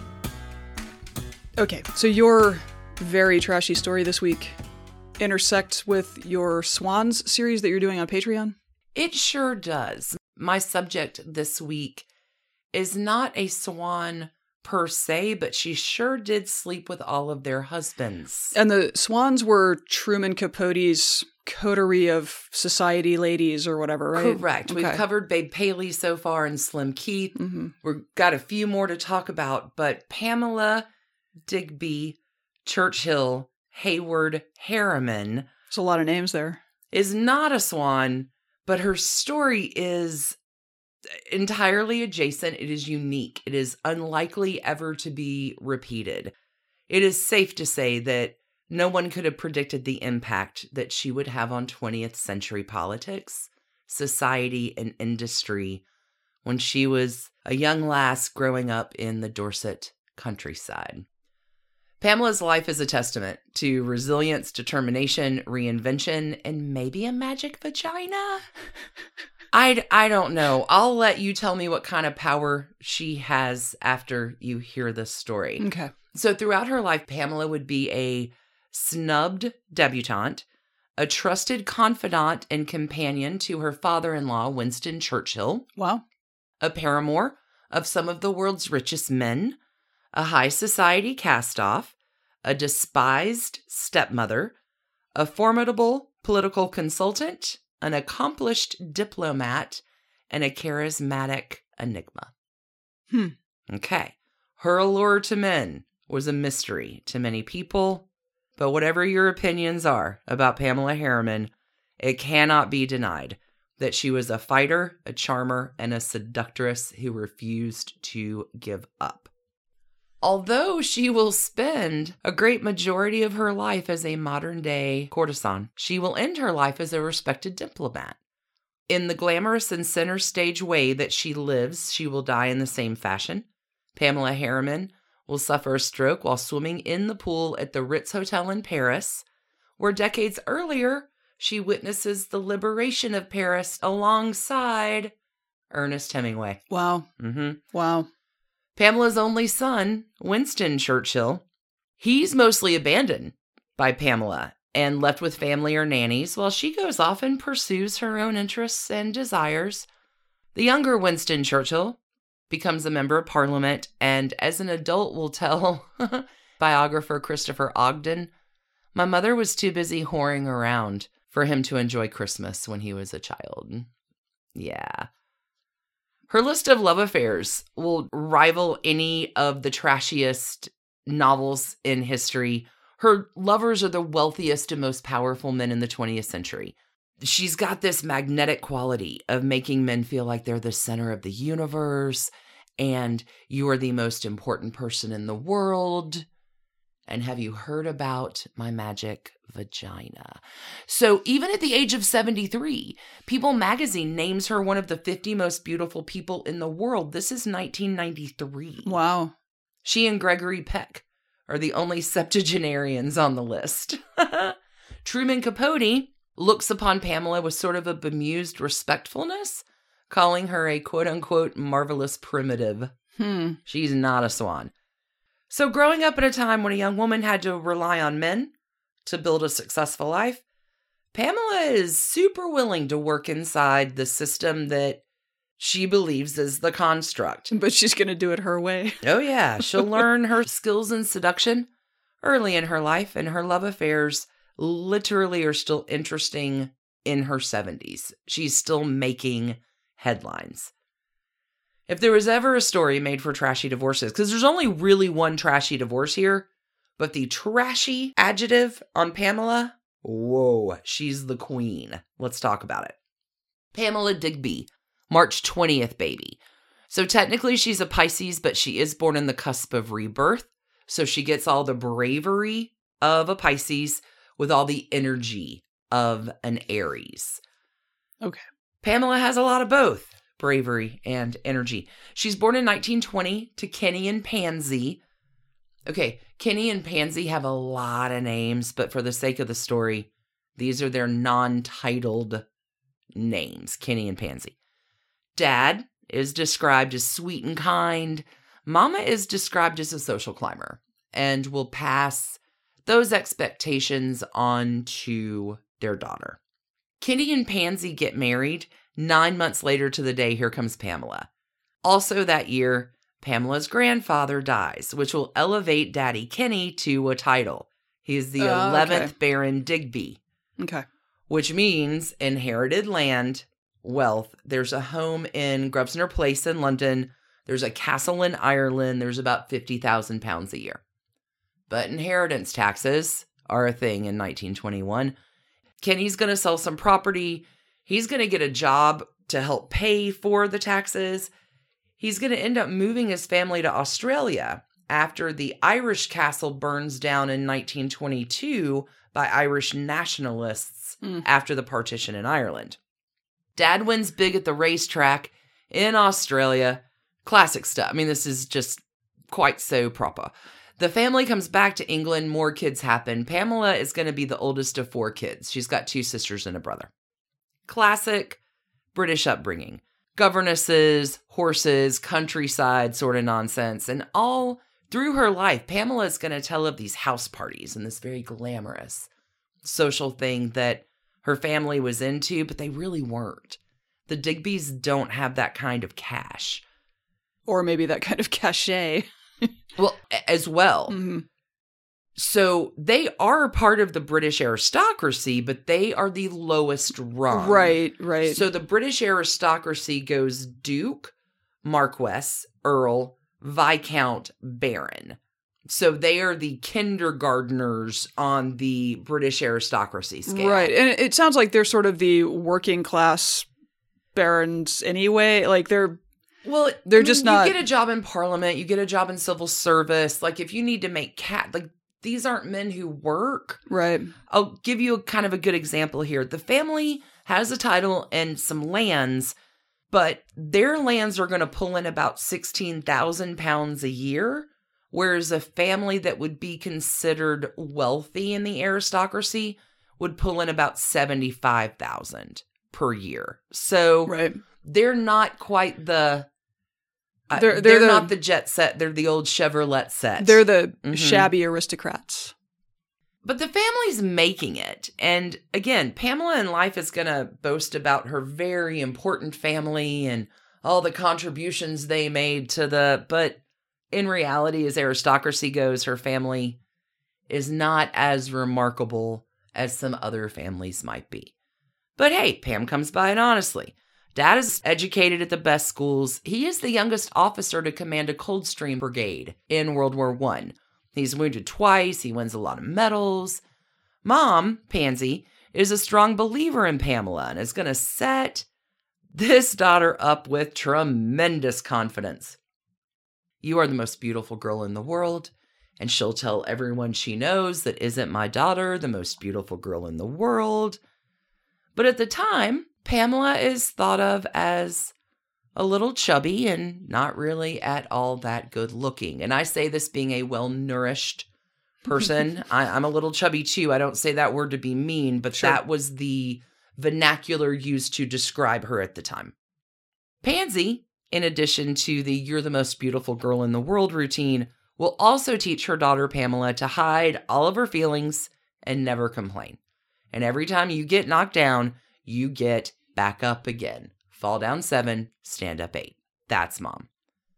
Okay, so your very trashy story this week intersects with your Swans series that you're doing on Patreon? It sure does. My subject this week is not a swan per se, but she sure did sleep with all of their husbands. And the Swans were Truman Capote's coterie of society ladies or whatever, right? Correct. Okay. We've covered Babe Paley so far and Slim Keith. Mm-hmm. We've got a few more to talk about, but Pamela Digby Churchill Hayward Harriman. There's a lot of names there. Is not a swan, but her story is entirely adjacent. It is unique. It is unlikely ever to be repeated. It is safe to say that no one could have predicted the impact that she would have on twentieth century politics, society, and industry when she was a young lass growing up in the Dorset countryside. Pamela's life is a testament to resilience, determination, reinvention, and maybe a magic vagina? I, I don't know. I'll let you tell me what kind of power she has after you hear this story. Okay. So throughout her life, Pamela would be a snubbed debutante, a trusted confidant and companion to her father-in-law, Winston Churchill. Wow. A paramour of some of the world's richest men, a high society cast-off, a despised stepmother, a formidable political consultant, an accomplished diplomat, and a charismatic enigma. Hmm. Okay. Her allure to men was a mystery to many people, but whatever your opinions are about Pamela Harriman, it cannot be denied that she was a fighter, a charmer, and a seductress who refused to give up. Although she will spend a great majority of her life as a modern-day courtesan, she will end her life as a respected diplomat. In the glamorous and center stage way that she lives, she will die in the same fashion. Pamela Harriman will suffer a stroke while swimming in the pool at the Ritz Hotel in Paris, where decades earlier, she witnesses the liberation of Paris alongside Ernest Hemingway. Wow. Mm-hmm. Wow. Pamela's only son, Winston Churchill, he's mostly abandoned by Pamela and left with family or nannies while she goes off and pursues her own interests and desires. The younger Winston Churchill becomes a member of parliament and as an adult will tell biographer Christopher Ogden, my mother was too busy whoring around for him to enjoy Christmas when he was a child. Yeah. Her list of love affairs will rival any of the trashiest novels in history. Her lovers are the wealthiest and most powerful men in the twentieth century. She's got this magnetic quality of making men feel like they're the center of the universe and you are the most important person in the world. And have you heard about my magic vagina? So even at the age of seventy-three, People magazine names her one of the fifty most beautiful people in the world. This is nineteen ninety-three. Wow. She and Gregory Peck are the only septuagenarians on the list. Truman Capote looks upon Pamela with sort of a bemused respectfulness, calling her a quote-unquote marvelous primitive. Hmm. She's not a swan. So growing up at a time when a young woman had to rely on men to build a successful life, Pamela is super willing to work inside the system that she believes is the construct. But she's going to do it her way. Oh yeah, she'll learn her skills in seduction early in her life, and her love affairs literally are still interesting in her seventies. She's still making headlines. If there was ever a story made for trashy divorces, because there's only really one trashy divorce here, but the trashy adjective on Pamela, whoa, she's the queen. Let's talk about it. Pamela Digby, March twentieth baby. So technically she's a Pisces, but she is born in the cusp of rebirth. So she gets all the bravery of a Pisces with all the energy of an Aries. Okay. Pamela has a lot of both. Bravery and energy. She's born in nineteen twenty to Kenny and Pansy. Okay, Kenny and Pansy have a lot of names, but for the sake of the story, these are their non-titled names, Kenny and Pansy. Dad is described as sweet and kind. Mama is described as a social climber and will pass those expectations on to their daughter. Kenny and Pansy get married. Nine months later to the day, here comes Pamela. Also that year, Pamela's grandfather dies, which will elevate Daddy Kenny to a title. He is the Uh, eleventh okay. Baron Digby, Okay. which means inherited land, wealth. There's a home in Grosvenor Place in London. There's a castle in Ireland. There's about fifty thousand pounds a year. But inheritance taxes are a thing in nineteen twenty-one. Kenny's going to sell some property. He's going to get a job to help pay for the taxes. He's going to end up moving his family to Australia after the Irish castle burns down in nineteen twenty-two by Irish nationalists Mm. after the partition in Ireland. Dad wins big at the racetrack in Australia. Classic stuff. I mean, this is just quite so proper. The family comes back to England. More kids happen. Pamela is going to be the oldest of four kids. She's got two sisters and a brother. Classic British upbringing. Governesses, horses, countryside sort of nonsense. And all through her life, Pamela is going to tell of these house parties and this very glamorous social thing that her family was into, but they really weren't. The Digbys don't have that kind of cash. Or maybe that kind of cachet. Well, a- as well. Mm-hmm. So they are part of the British aristocracy, but they are the lowest rung. Right, right. So the British aristocracy goes Duke, Marquess, Earl, Viscount, Baron. So they are the kindergartners on the British aristocracy scale. Right. And it, it sounds like they're sort of the working class barons anyway. Like they're Well, They're I mean, just not- You get a job in parliament, you get a job in civil service. Like if you need to make cat, like these aren't men who work. right. I'll give you a kind of a good example here. The family has a title and some lands, but their lands are going to pull in about sixteen thousand pounds a year, whereas a family that would be considered wealthy in the aristocracy would pull in about seventy-five thousand per year. So Right. they're not quite the uh, They're- they're, they're the- not the jet set, they're the old Chevrolet set. They're the Mhm. shabby aristocrats. But the family's making it. And again, Pamela in life is going to boast about her very important family and all the contributions they made to the, but in reality, as aristocracy goes, her family is not as remarkable as some other families might be. But hey, Pam comes by it honestly. Dad is educated at the best schools. He is the youngest officer to command a Coldstream Brigade in World War One. He's wounded twice. He wins a lot of medals. Mom, Pansy, is a strong believer in Pamela and is going to set this daughter up with tremendous confidence. You are the most beautiful girl in the world, and she'll tell everyone she knows that isn't my daughter the most beautiful girl in the world. But at the time, Pamela is thought of as a little chubby and not really at all that good looking. And I say this being a well-nourished person. I, I'm a little chubby too. I don't say that word to be mean, but Sure. that was the vernacular used to describe her at the time. Pansy, in addition to the "you're the most beautiful girl in the world" routine, will also teach her daughter Pamela to hide all of her feelings and never complain. And every time you get knocked down, you get back up again. Fall down seven, stand up eight. That's Mom.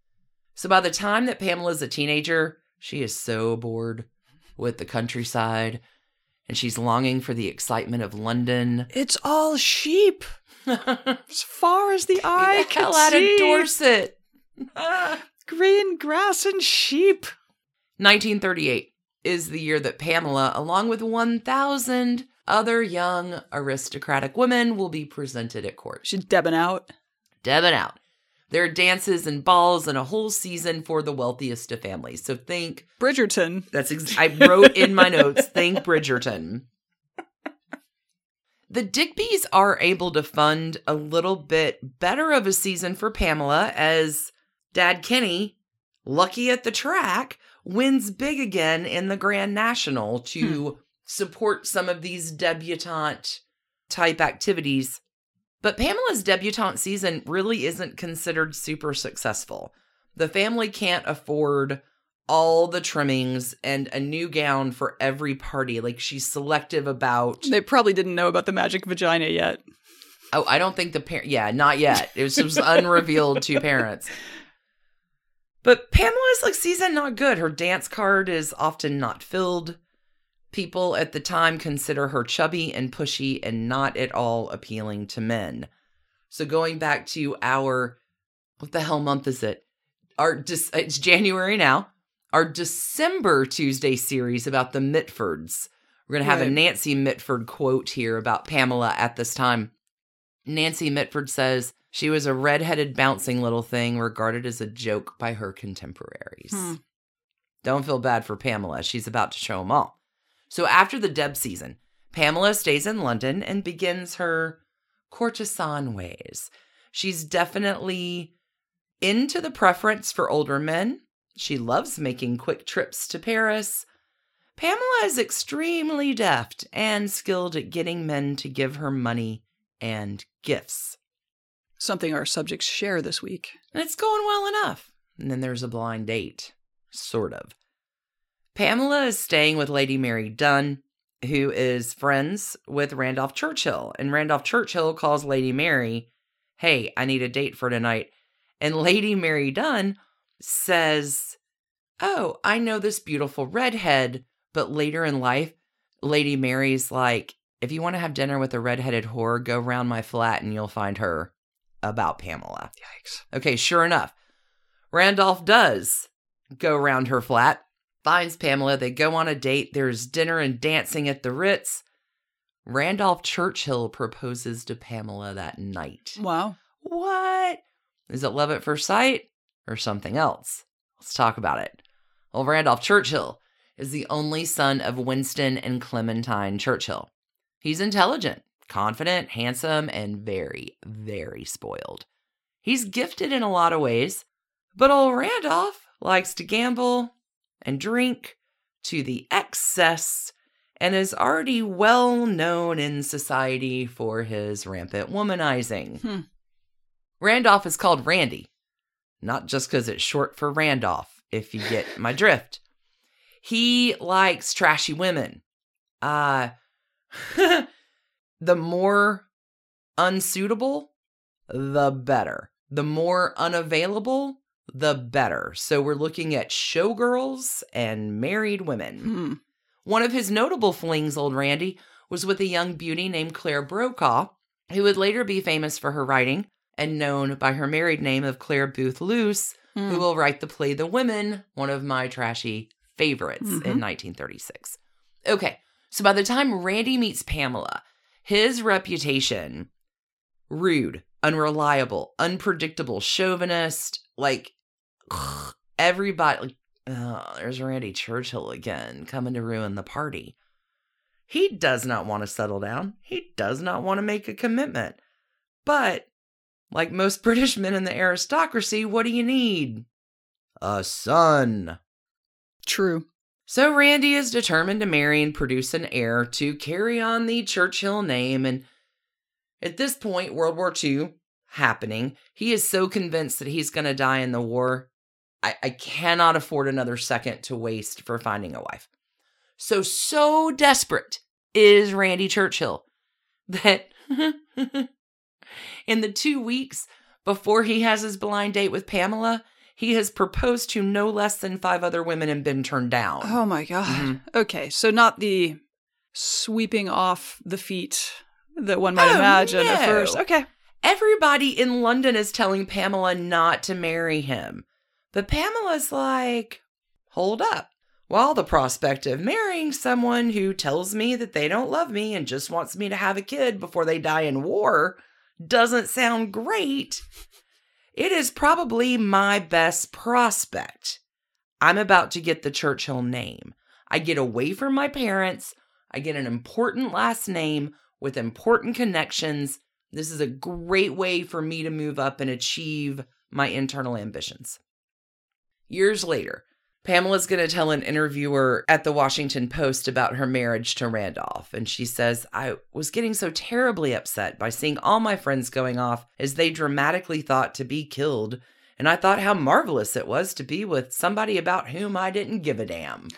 So by the time that Pamela's a teenager, she is so bored with the countryside, and she's longing for the excitement of London. It's all sheep. As far as the eye the can hell out see. of Dorset. Green grass and sheep. nineteen thirty-eight is the year that Pamela, along with one thousand other young aristocratic women, will be presented at court. She's debbing out. Debbing out. There are dances and balls and a whole season for the wealthiest of families. So think... Bridgerton. That's ex- I wrote in my notes, think Bridgerton. The Digbys are able to fund a little bit better of a season for Pamela as Dad Kenny, lucky at the track, wins big again in the Grand National to hmm. support some of these debutante type activities. But Pamela's debutante season really isn't considered super successful. The family can't afford all the trimmings and a new gown for every party. Like, she's selective about... They probably didn't know about the magic vagina yet. Oh, I don't think the parent... Yeah, not yet. It was, it was unrevealed to parents. But Pamela's, like, season not good. Her dance card is often not filled. People at the time consider her chubby and pushy and not at all appealing to men. So going back to our, what the hell month is it? Our It's January now. Our December Tuesday series about the Mitfords. We're going to have right. a Nancy Mitford quote here about Pamela at this time. Nancy Mitford says, she was a redheaded bouncing little thing regarded as a joke by her contemporaries. Hmm. Don't feel bad for Pamela. She's about to show them all. So after the Deb season, Pamela stays in London and begins her courtesan ways. She's definitely into the preference for older men. She loves making quick trips to Paris. Pamela is extremely deft and skilled at getting men to give her money and gifts. Something our subjects share this week. And it's going well enough. And then there's a blind date. Sort of. Pamela is staying with Lady Mary Dunn, who is friends with Randolph Churchill. And Randolph Churchill calls Lady Mary, hey, I need a date for tonight. And Lady Mary Dunn says, oh, I know this beautiful redhead. But later in life, Lady Mary's like, if you want to have dinner with a redheaded whore, go round my flat and you'll find her. About Pamela. Yikes. Okay, sure enough. Randolph does go round her flat. Finds Pamela. They go on a date. There's dinner and dancing at the Ritz. Randolph Churchill proposes to Pamela that night. Wow. What? Is it love at first sight or something else? Let's talk about it. Well, Randolph Churchill is the only son of Winston and Clementine Churchill. He's intelligent, confident, handsome, and very, very spoiled. He's gifted in a lot of ways, but old Randolph likes to gamble and drink to the excess and is already well known in society for his rampant womanizing. Hmm. Randolph is called Randy, not just because it's short for Randolph, if you get my drift. He likes trashy women. Uh, the more unsuitable, the better. The more unavailable, the better. So we're looking at showgirls and married women. Hmm. One of his notable flings, old Randy, was with a young beauty named Claire Brokaw, who would later be famous for her writing and known by her married name of Claire Booth Luce, hmm. who will write the play The Women, one of my trashy favorites mm-hmm. in nineteen thirty-six. Okay, so by the time Randy meets Pamela, his reputation, rude, unreliable, unpredictable, chauvinist, like, ugh, everybody, like, oh, there's Randy Churchill again, coming to ruin the party. He does not want to settle down. He does not want to make a commitment. But, like most British men in the aristocracy, what do you need? A son. True. So Randy is determined to marry and produce an heir to carry on the Churchill name. And at this point, World War Two happening, he is so convinced that he's going to die in the war. I, I cannot afford another second to waste for finding a wife. So, so desperate is Randy Churchill that in the two weeks before he has his blind date with Pamela, he has proposed to no less than five other women and been turned down. Oh my God. Mm-hmm. Okay, so not the sweeping off the feet that one might oh, imagine no. at first. Okay. Everybody in London is telling Pamela not to marry him. But Pamela's like, hold up. While the prospect of marrying someone who tells me that they don't love me and just wants me to have a kid before they die in war doesn't sound great, it is probably my best prospect. I'm about to get the Churchill name. I get away from my parents. I get an important last name with important connections. This is a great way for me to move up and achieve my internal ambitions. Years later, Pamela's going to tell an interviewer at the Washington Post about her marriage to Randolph. And she says, I was getting so terribly upset by seeing all my friends going off as they dramatically thought to be killed. And I thought how marvelous it was to be with somebody about whom I didn't give a damn.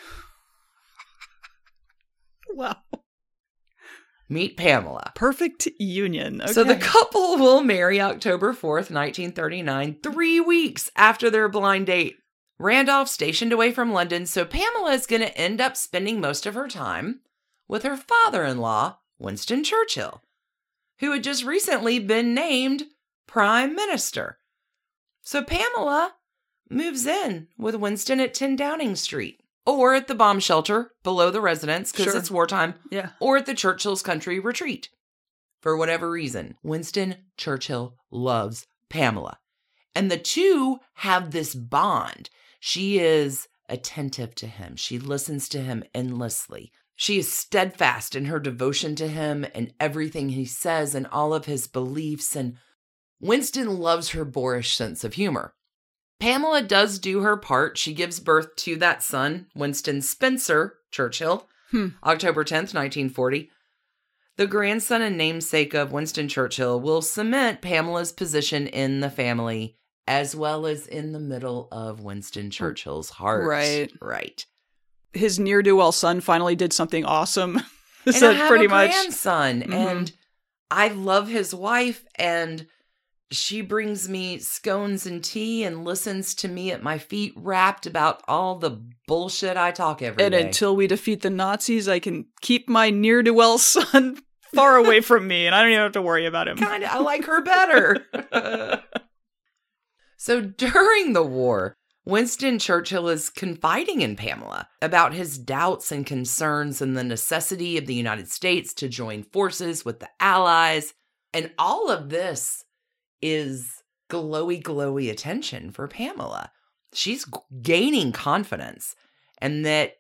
Wow. Meet Pamela. Perfect union. Okay. So the couple will marry October fourth, nineteen thirty-nine, three weeks after their blind date. Randolph's stationed away from London, so Pamela is going to end up spending most of her time with her father-in-law, Winston Churchill, who had just recently been named Prime Minister. So Pamela moves in with Winston at ten Downing Street, or at the bomb shelter below the residence, because Sure. it's wartime, Yeah. or at the Churchill's country retreat. For whatever reason, Winston Churchill loves Pamela. And the two have this bond. She is attentive to him. She listens to him endlessly. She is steadfast in her devotion to him and everything he says and all of his beliefs. And Winston loves her boorish sense of humor. Pamela does do her part. She gives birth to that son, Winston Spencer Churchill, Hmm. October tenth, nineteen forty. The grandson and namesake of Winston Churchill will cement Pamela's position in the family, as well as in the middle of Winston Churchill's heart. Right. Right. His ne'er-do-well son finally did something awesome. And So I have pretty a much. grandson, Mhm. and I love his wife, and she brings me scones and tea and listens to me at my feet rapped about all the bullshit I talk every And day. until we defeat the Nazis, I can keep my ne'er-do-well son far away from me, and I don't even have to worry about him. Kind of, I like her better. So during the war, Winston Churchill is confiding in Pamela about his doubts and concerns and the necessity of the United States to join forces with the Allies. And all of this is glowy, glowy attention for Pamela. She's g- gaining confidence, and that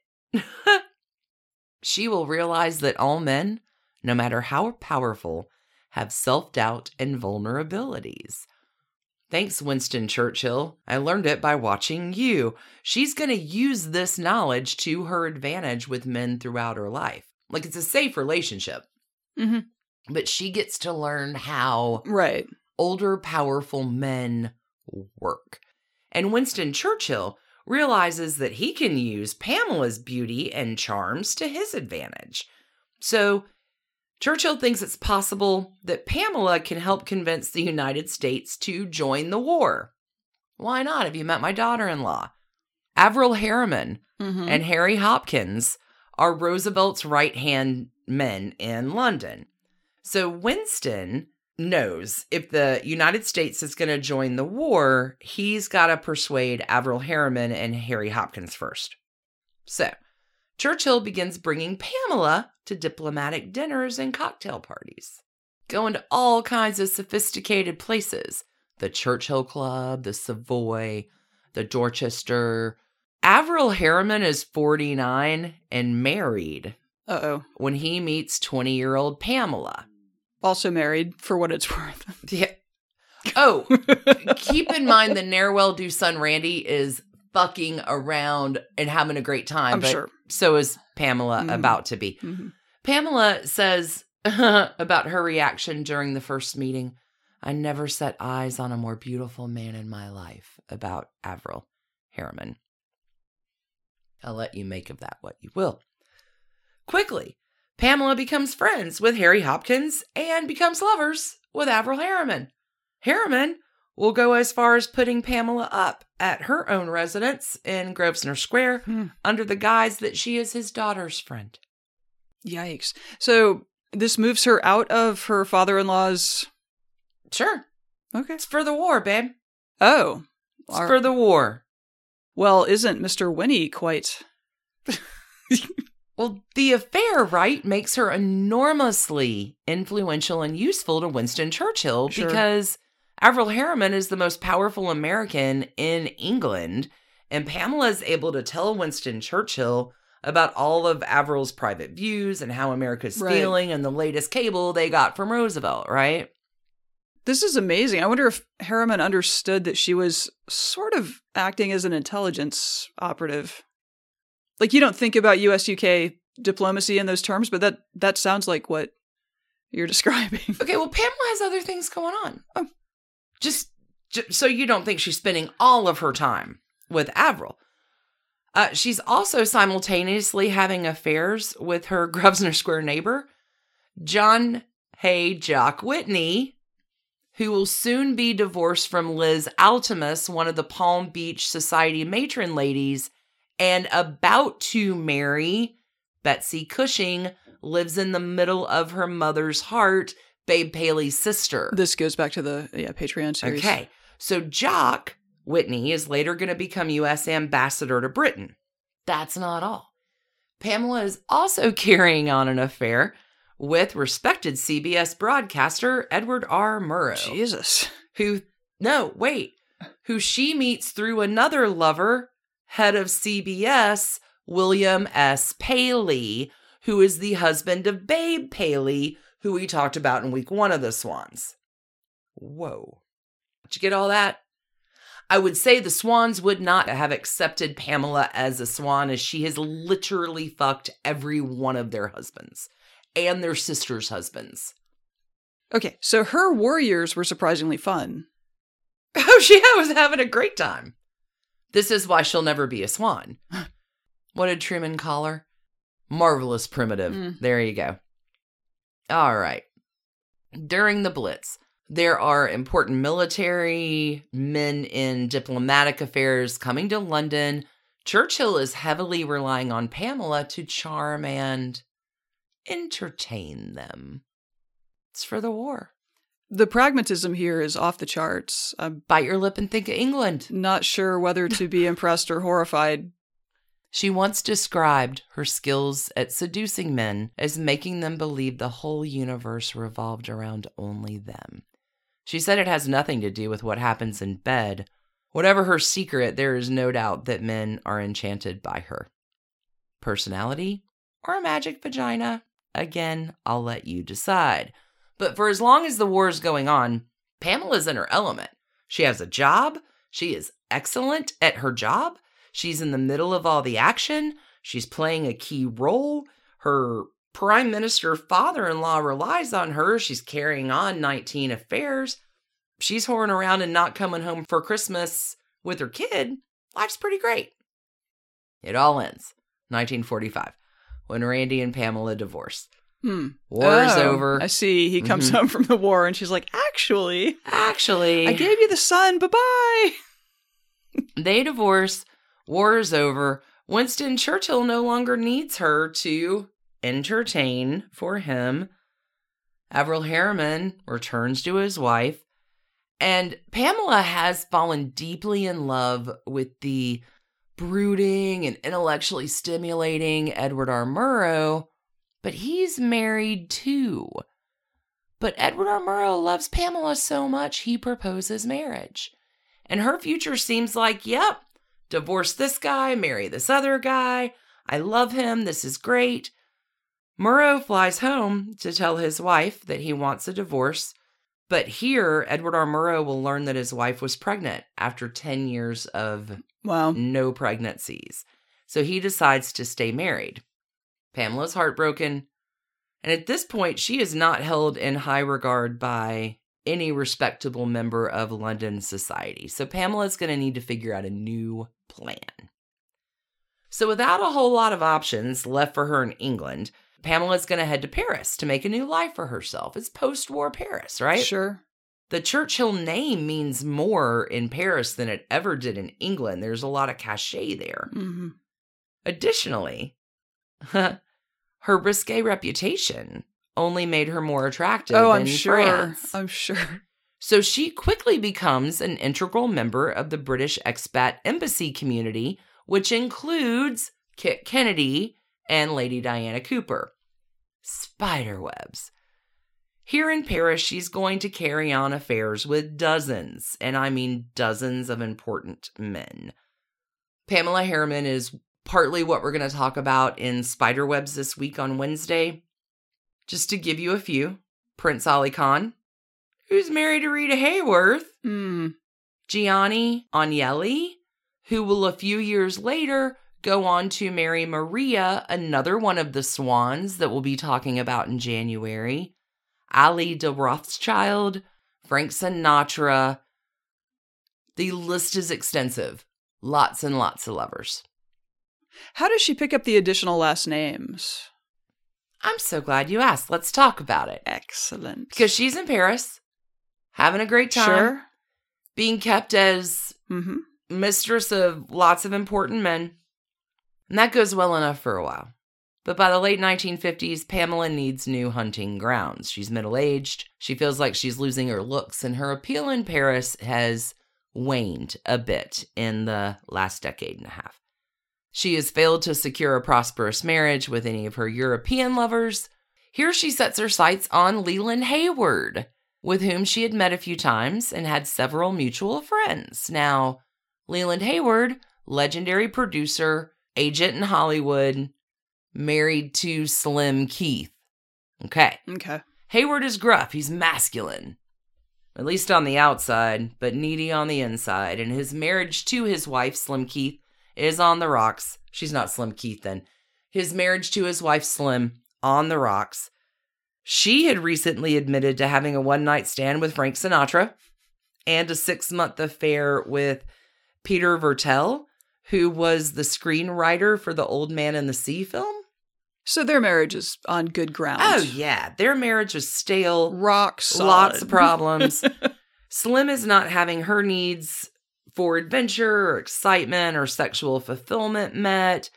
she will realize that all men, no matter how powerful, have self-doubt and vulnerabilities. Thanks, Winston Churchill. I learned it by watching you. She's going to use this knowledge to her advantage with men throughout her life. Like, it's a safe relationship. Mhm. But she gets to learn how Right. older, powerful men work. And Winston Churchill realizes that he can use Pamela's beauty and charms to his advantage. So Churchill thinks it's possible that Pamela can help convince the United States to join the war. Why not? Have you met my daughter-in-law? Averell Harriman Mhm. and Harry Hopkins are Roosevelt's right-hand men in London. So Winston knows if the United States is going to join the war, he's got to persuade Averell Harriman and Harry Hopkins first. So Churchill begins bringing Pamela to diplomatic dinners and cocktail parties, going to all kinds of sophisticated places. The Churchill Club, the Savoy, the Dorchester. Averell Harriman is forty-nine and married Uh-oh. when he meets twenty-year-old Pamela. Also married, for what it's worth. Yeah. Oh, keep in mind the ne'er-well do son Randy is fucking around and having a great time. I'm but sure. So is Pamela Mhm. about to be. Mhm. Pamela says about her reaction during the first meeting, I never set eyes on a more beautiful man in my life, about Averell Harriman. I'll let you make of that what you will. Quickly, Pamela becomes friends with Harry Hopkins and becomes lovers with Averell Harriman. Harriman will go as far as putting Pamela up at her own residence in Grosvenor Square Hmm. under the guise that she is his daughter's friend. Yikes. So this moves her out of her father-in-law's Sure. Okay. It's for the war, babe. Oh. It's Our- for the war. Well, isn't Mister Winnie quite... Well, the affair, right, makes her enormously influential and useful to Winston Churchill Sure. because Averell Harriman is the most powerful American in England, and Pamela is able to tell Winston Churchill about all of Averell's private views and how America's Right. feeling and the latest cable they got from Roosevelt, right? This is amazing. I wonder if Harriman understood that she was sort of acting as an intelligence operative. Like, you don't think about U S U K diplomacy in those terms, but that, that sounds like what you're describing. Okay, well, Pamela has other things going on. Oh, just, just so you don't think she's spending all of her time with Averell. Uh, she's also simultaneously having affairs with her Grosvenor Square neighbor, John Hay Jock Whitney, who will soon be divorced from Liz Altimus, one of the Palm Beach Society matron ladies, and about to marry Betsy Cushing, lives in the middle of her mother's heart, Babe Paley's sister. This goes back to the yeah Patreon series. Okay, so Jock Whitney is later going to become U S ambassador to Britain. That's not all. Pamela is also carrying on an affair with respected C B S broadcaster Edward R. Murrow. Jesus. Who, no, wait, who she meets through another lover, head of C B S, William S. Paley, who is the husband of Babe Paley, who we talked about in week one of the Swans. Whoa. Did you get all that? I would say the Swans would not have accepted Pamela as a Swan, as she has literally fucked every one of their husbands and their sisters' husbands. Okay, so her warriors were surprisingly fun. Oh, she was having a great time. This is why she'll never be a Swan. What did Truman call her? Marvelous primitive. Mm. There you go. All right. During the Blitz, there are important military men in diplomatic affairs coming to London. Churchill is heavily relying on Pamela to charm and entertain them. It's for the war. The pragmatism here is off the charts. I'm Bite your lip and think of England. not sure whether to be impressed or horrified. She once described her skills at seducing men as making them believe the whole universe revolved around only them. She said it has nothing to do with what happens in bed. Whatever her secret, there is no doubt that men are enchanted by her. Personality or a magic vagina? Again, I'll let you decide. But for as long as the war is going on, Pamela's in her element. She has a job. She is excellent at her job. She's in the middle of all the action. She's playing a key role. Her prime minister father-in-law relies on her. She's carrying on nineteen affairs. She's whoring around and not coming home for Christmas with her kid. Life's pretty great. It all ends, nineteen forty-five, when Randy and Pamela divorce. Hmm. War's Oh, over. I see. He comes Mhm. home from the war and she's like, actually, Actually, I gave you the sun. Bye-bye. they divorce. War is over. Winston Churchill no longer needs her to entertain for him. Averell Harriman returns to his wife. And Pamela has fallen deeply in love with the brooding and intellectually stimulating Edward R. Murrow, but he's married too. But Edward R. Murrow loves Pamela so much he proposes marriage. And her future seems like, yep, divorce this guy, marry this other guy. I love him. This is great. Murrow flies home to tell his wife that he wants a divorce. But here, Edward R. Murrow will learn that his wife was pregnant after ten years of Wow. no pregnancies. So he decides to stay married. Pamela's heartbroken. And at this point, she is not held in high regard by any respectable member of London society. So Pamela's going to need to figure out a new plan. So without a whole lot of options left for her in England, Pamela's going to head to Paris to make a new life for herself. It's post-war Paris, right? Sure. The Churchill name means more in Paris than it ever did in England. There's a lot of cachet there. Mm-hmm. Additionally, her risque reputation only made her more attractive Oh, in I'm sure. France. I'm sure. So she quickly becomes an integral member of the British expat embassy community, which includes Kit Kennedy and Lady Diana Cooper. Spiderwebs. Here in Paris, she's going to carry on affairs with dozens, and I mean dozens of important men. Pamela Harriman is partly what we're going to talk about in Spiderwebs this week on Wednesday. Just to give you a few, Prince Ali Khan, who's married to Rita Hayworth. Mm. Gianni Agnelli, who will a few years later go on to marry Maria, another one of the swans that we'll be talking about in January. Ali de Rothschild, Frank Sinatra. The list is extensive. Lots and lots of lovers. How does she pick up the additional last names? I'm so glad you asked. Let's talk about it. Excellent. Because she's in Paris, having a great time. Sure. Being kept as Mm-hmm. mistress of lots of important men. And that goes well enough for a while. But by the late nineteen fifties, Pamela needs new hunting grounds. She's middle-aged. She feels like she's losing her looks, and her appeal in Paris has waned a bit in the last decade and a half. She has failed to secure a prosperous marriage with any of her European lovers. Here she sets her sights on Leland Hayward, with whom she had met a few times and had several mutual friends. Now, Leland Hayward, legendary producer, agent in Hollywood, married to Slim Keith. Okay. Okay. Hayward is gruff. He's masculine. At least on the outside, but needy on the inside. And his marriage to his wife, Slim Keith, is on the rocks. She's not Slim Keith then. His marriage to his wife, Slim, on the rocks. She had recently admitted to having a one-night stand with Frank Sinatra and a six-month affair with Peter Vertel, who was the screenwriter for the Old Man and the Sea film. So their marriage is on good ground. Oh, yeah. Their marriage was stale. Rock solid. Lots of problems. Slim is not having her needs for adventure or excitement or sexual fulfillment met.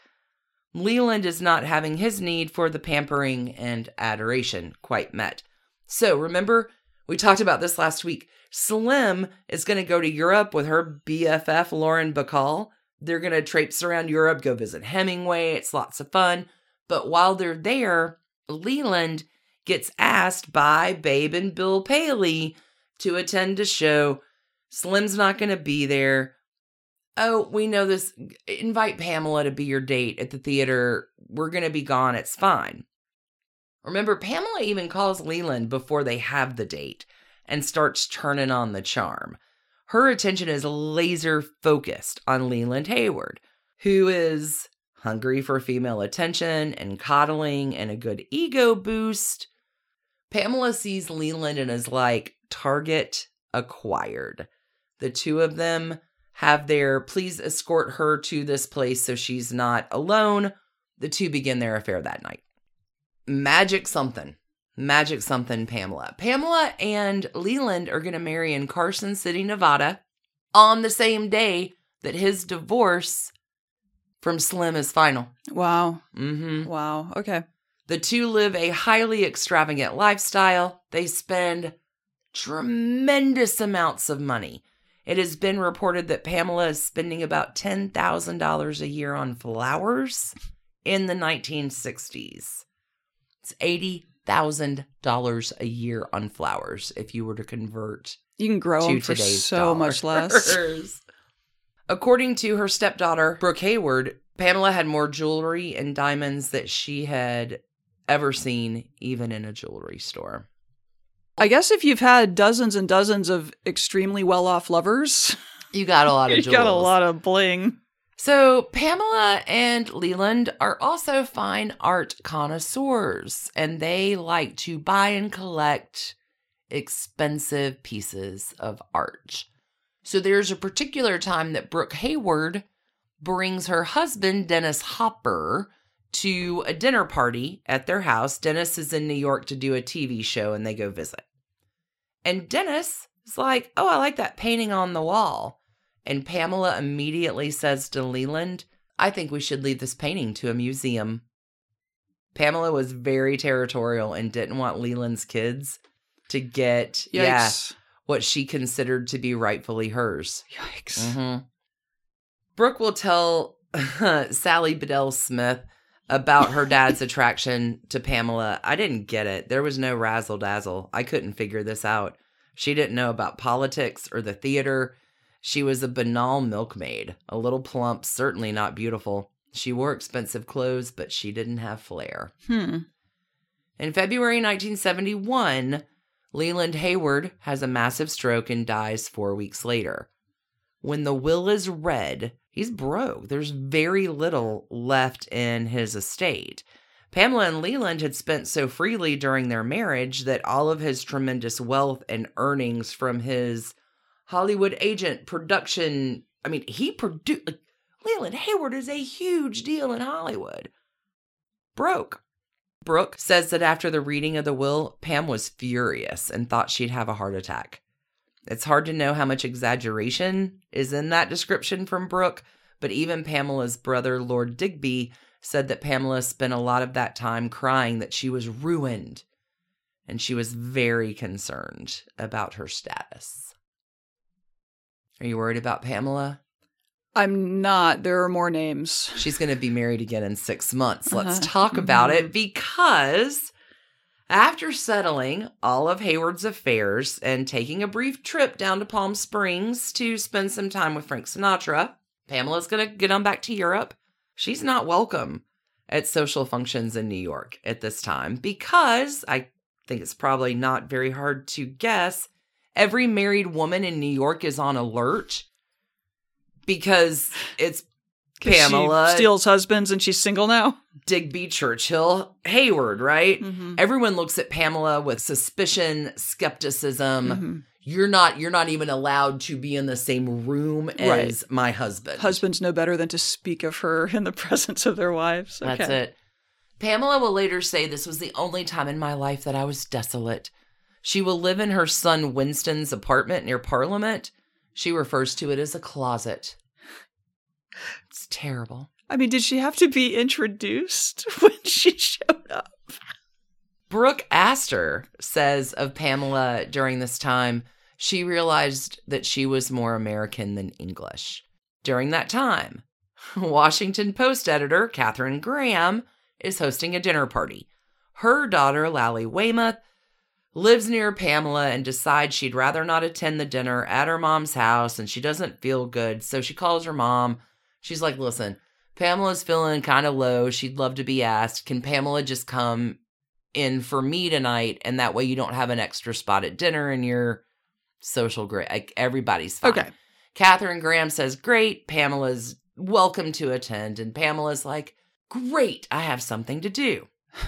Leland is not having his need for the pampering and adoration quite met. So remember, we talked about this last week. Slim is going to go to Europe with her B F F, Lauren Bacall. They're going to traipse around Europe, go visit Hemingway. It's lots of fun. But while they're there, Leland gets asked by Babe and Bill Paley to attend a show. Slim's not going to be there. Oh, we know this. Invite Pamela to be your date at the theater. We're going to be gone. It's fine. Remember, Pamela even calls Leland before they have the date and starts turning on the charm. Her attention is laser focused on Leland Hayward, who is hungry for female attention and coddling and a good ego boost. Pamela sees Leland and is like, target acquired. The two of them have their please escort her to this place so she's not alone. The two begin their affair that night. Magic something. Magic something, Pamela. Pamela and Leland are going to marry in Carson City, Nevada on the same day that his divorce from Slim is final. Wow. Mm-hmm. Wow. Okay. The two live a highly extravagant lifestyle. They spend tremendous amounts of money. It has been reported that Pamela is spending about ten thousand dollars a year on flowers in the nineteen sixties. It's eighty thousand dollars a year on flowers if you were to convert You can grow to them for today's so dollars. much less. According to her stepdaughter, Brooke Hayward, Pamela had more jewelry and diamonds that she had ever seen, even in a jewelry store. I guess if you've had dozens and dozens of extremely well-off lovers, You got a lot of you jewels. got a lot of bling. So Pamela and Leland are also fine art connoisseurs, and they like to buy and collect expensive pieces of art. So there's a particular time that Brooke Hayward brings her husband, Dennis Hopper, to a dinner party at their house. Dennis is in New York to do a T V show, and they go visit. And Dennis is like, oh, I like that painting on the wall. And Pamela immediately says to Leland, I think we should leave this painting to a museum. Pamela was very territorial and didn't want Leland's kids to get, Yikes. yeah, what she considered to be rightfully hers. Yikes. Mm-hmm. Brooke will tell Sally Bedell Smith about her dad's attraction to Pamela. I didn't get it. There was no razzle dazzle. I couldn't figure this out. She didn't know about politics or the theater. She was a banal milkmaid, a little plump, certainly not beautiful. She wore expensive clothes, but she didn't have flair. Hmm. In February nineteen seventy-one, Leland Hayward has a massive stroke and dies four weeks later. When the will is read, he's broke. There's very little left in his estate. Pamela and Leland had spent so freely during their marriage that all of his tremendous wealth and earnings from his Hollywood agent production, I mean, he produced, like, Leland Hayward is a huge deal in Hollywood. Broke. Brooke says that after the reading of the will, Pam was furious and thought she'd have a heart attack. It's hard to know how much exaggeration is in that description from Brooke, but even Pamela's brother, Lord Digby, said that Pamela spent a lot of that time crying that she was ruined, and she was very concerned about her status. Are you worried about Pamela? I'm not. There are more names. She's going to be married again in six months. Let's Uh-huh. talk about Mhm. it, because after settling all of Hayward's affairs and taking a brief trip down to Palm Springs to spend some time with Frank Sinatra, Pamela's going to get on back to Europe. She's not welcome at social functions in New York at this time because, I think it's probably not very hard to guess, every married woman in New York is on alert because it's 'Cause Pamela she steals husbands and she's single now. Digby, Churchill, Hayward, right? Mm-hmm. Everyone looks at Pamela with suspicion, skepticism. Mm-hmm. You're not you're not even allowed to be in the same room as Right. my husband. Husbands know better than to speak of her in the presence of their wives. Okay. That's it. Pamela will later say, "This was the only time in my life that I was desolate." She will live in her son Winston's apartment near Parliament. She refers to it as a closet. It's terrible. I mean, did she have to be introduced when she showed up? Brooke Astor says of Pamela during this time, she realized that she was more American than English. During that time, Washington Post editor Katharine Graham is hosting a dinner party. Her daughter, Lally Weymouth, lives near Pamela and decides she'd rather not attend the dinner at her mom's house and she doesn't feel good. So she calls her mom. She's like, "Listen, Pamela's feeling kind of low. She'd love to be asked. Can Pamela just come in for me tonight? And that way you don't have an extra spot at dinner and your social grade. Like, everybody's fine." Okay. Katharine Graham says, "Great. Pamela's welcome to attend." And Pamela's like, "Great. I have something to do."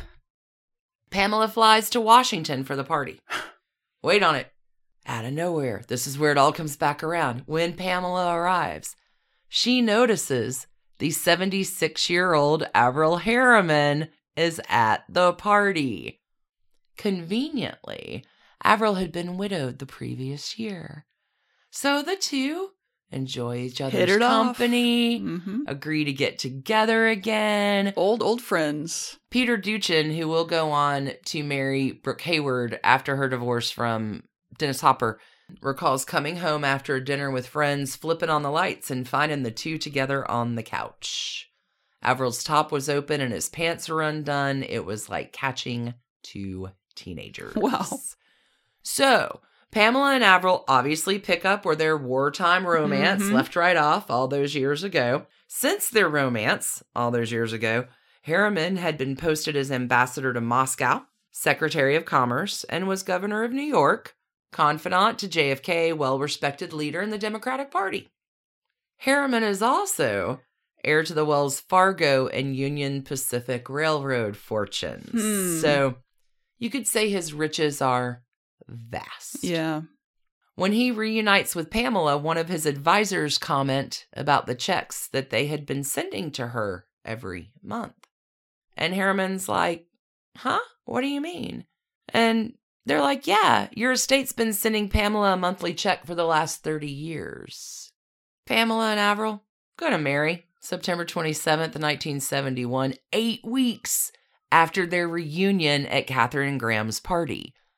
Pamela flies to Washington for the party. Wait on it. Out of nowhere, this is where it all comes back around. When Pamela arrives, she notices the seventy-six-year-old Averell Harriman is at the party. Conveniently, Averell had been widowed the previous year. So the two enjoy each Hit other's it off. company, Mm-hmm. agree to get together again. Old, old friends. Peter Duchin, who will go on to marry Brooke Hayward after her divorce from Dennis Hopper, recalls coming home after a dinner with friends, flipping on the lights, and finding the two together on the couch. Averell's top was open and his pants were undone. It was like catching two teenagers. Wow. So, Pamela and Averell obviously pick up where their wartime romance Mhm. left right off all those years ago. Since their romance, all those years ago, Harriman had been posted as ambassador to Moscow, Secretary of Commerce, and was governor of New York, confidant to J F K, well-respected leader in the Democratic Party. Harriman is also heir to the Wells Fargo and Union Pacific Railroad fortunes. Hmm. So you could say his riches are vast. Yeah. When he reunites with Pamela, one of his advisors comment about the checks that they had been sending to her every month. And Harriman's like, "Huh? What do you mean?" And they're like, "Yeah, your estate's been sending Pamela a monthly check for the last thirty years. Pamela and Averell gonna marry September twenty-seventh, nineteen seventy-one, eight weeks after their reunion at Katharine Graham's party.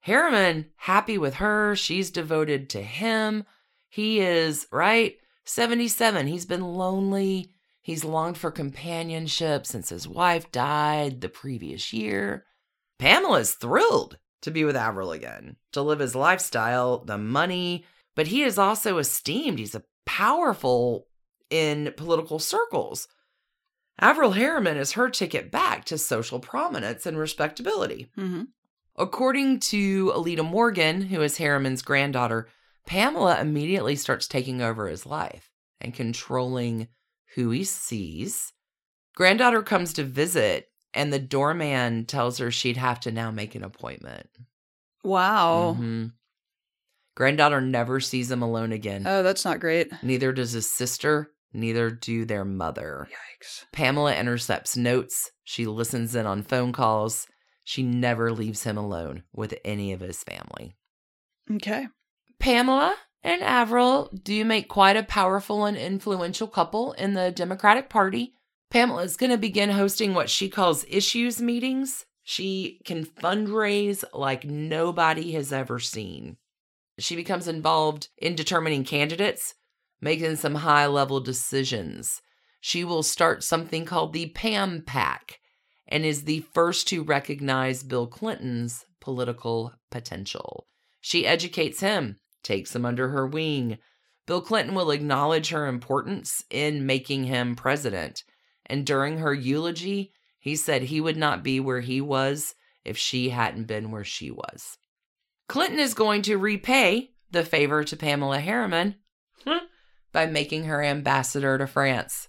Harriman, happy with her. She's devoted to him. He is, right, seventy-seven. He's been lonely. He's longed for companionship since his wife died the previous year. Pamela's thrilled to be with Avril again, to live his lifestyle, the money, but he is also esteemed. He's a powerful in political circles. Avril Harriman is her ticket back to social prominence and respectability. Mm-hmm. According to Alita Morgan, who is Harriman's granddaughter, Pamela immediately starts taking over his life and controlling who he sees. Granddaughter comes to visit, and the doorman tells her she'd have to now make an appointment. Wow. Mm-hmm. Granddaughter never sees him alone again. Oh, that's not great. Neither does his sister, neither do their mother. Yikes. Pamela intercepts notes. She listens in on phone calls. She never leaves him alone with any of his family. Okay. Pamela and Avril do make quite a powerful and influential couple in the Democratic Party. Pamela is going to begin hosting what she calls issues meetings. She can fundraise like nobody has ever seen. She becomes involved in determining candidates, making some high-level decisions. She will start something called the Pam PAC and is the first to recognize Bill Clinton's political potential. She educates him, takes him under her wing. Bill Clinton will acknowledge her importance in making him president. And during her eulogy, he said he would not be where he was if she hadn't been where she was. Clinton is going to repay the favor to Pamela Harriman by making her ambassador to France.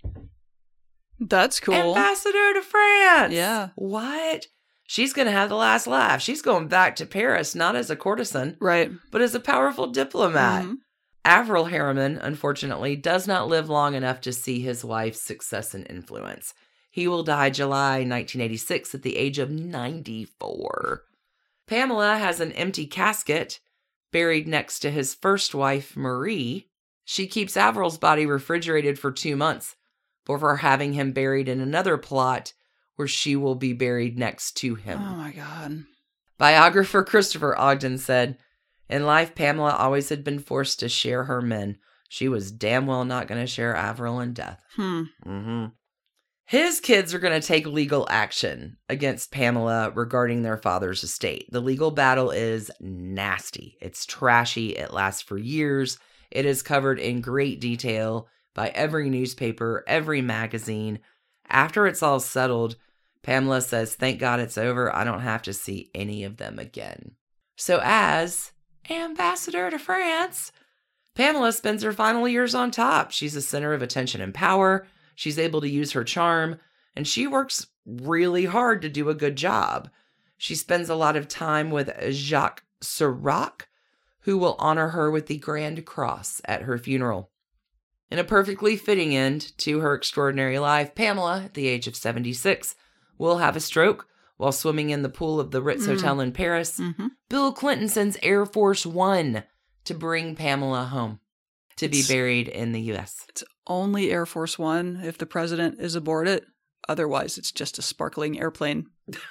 That's cool. Ambassador to France! Yeah. What? She's going to have the last laugh. She's going back to Paris, not as a courtesan, Right. but as a powerful diplomat. Mhm. Avril Harriman, unfortunately, does not live long enough to see his wife's success and influence. He will die July nineteen eighty-six at the age of ninety-four. Pamela has an empty casket buried next to his first wife, Marie. She keeps Avril's body refrigerated for two months before having him buried in another plot where she will be buried next to him. Oh, my God. Biographer Christopher Ogden said, "In life, Pamela always had been forced to share her men. She was damn well not going to share Avril in death." Hmm. Mm-hmm. His kids are going to take legal action against Pamela regarding their father's estate. The legal battle is nasty. It's trashy. It lasts for years. It is covered in great detail by every newspaper, every magazine. After it's all settled, Pamela says, "Thank God it's over. I don't have to see any of them again." So as ambassador to France, Pamela spends her final years on top. She's a center of attention and power. She's able to use her charm, and she works really hard to do a good job. She spends a lot of time with Jacques Chirac, who will honor her with the Grand Cross at her funeral. In a perfectly fitting end to her extraordinary life, Pamela, at the age of seventy-six, will have a stroke while swimming in the pool of the Ritz Mm. Hotel in Paris. Mm-hmm. Bill Clinton sends Air Force One to bring Pamela home to be It's- buried in the U S It's only Air Force One if the president is aboard it. Otherwise, it's just a sparkling airplane.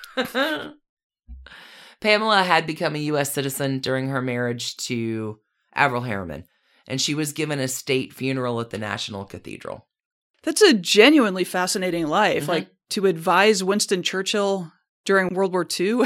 Pamela had become a U S citizen during her marriage to Avril Harriman, and she was given a state funeral at the National Cathedral. That's a genuinely fascinating life. Mhm. Like, to advise Winston Churchill during World War Two,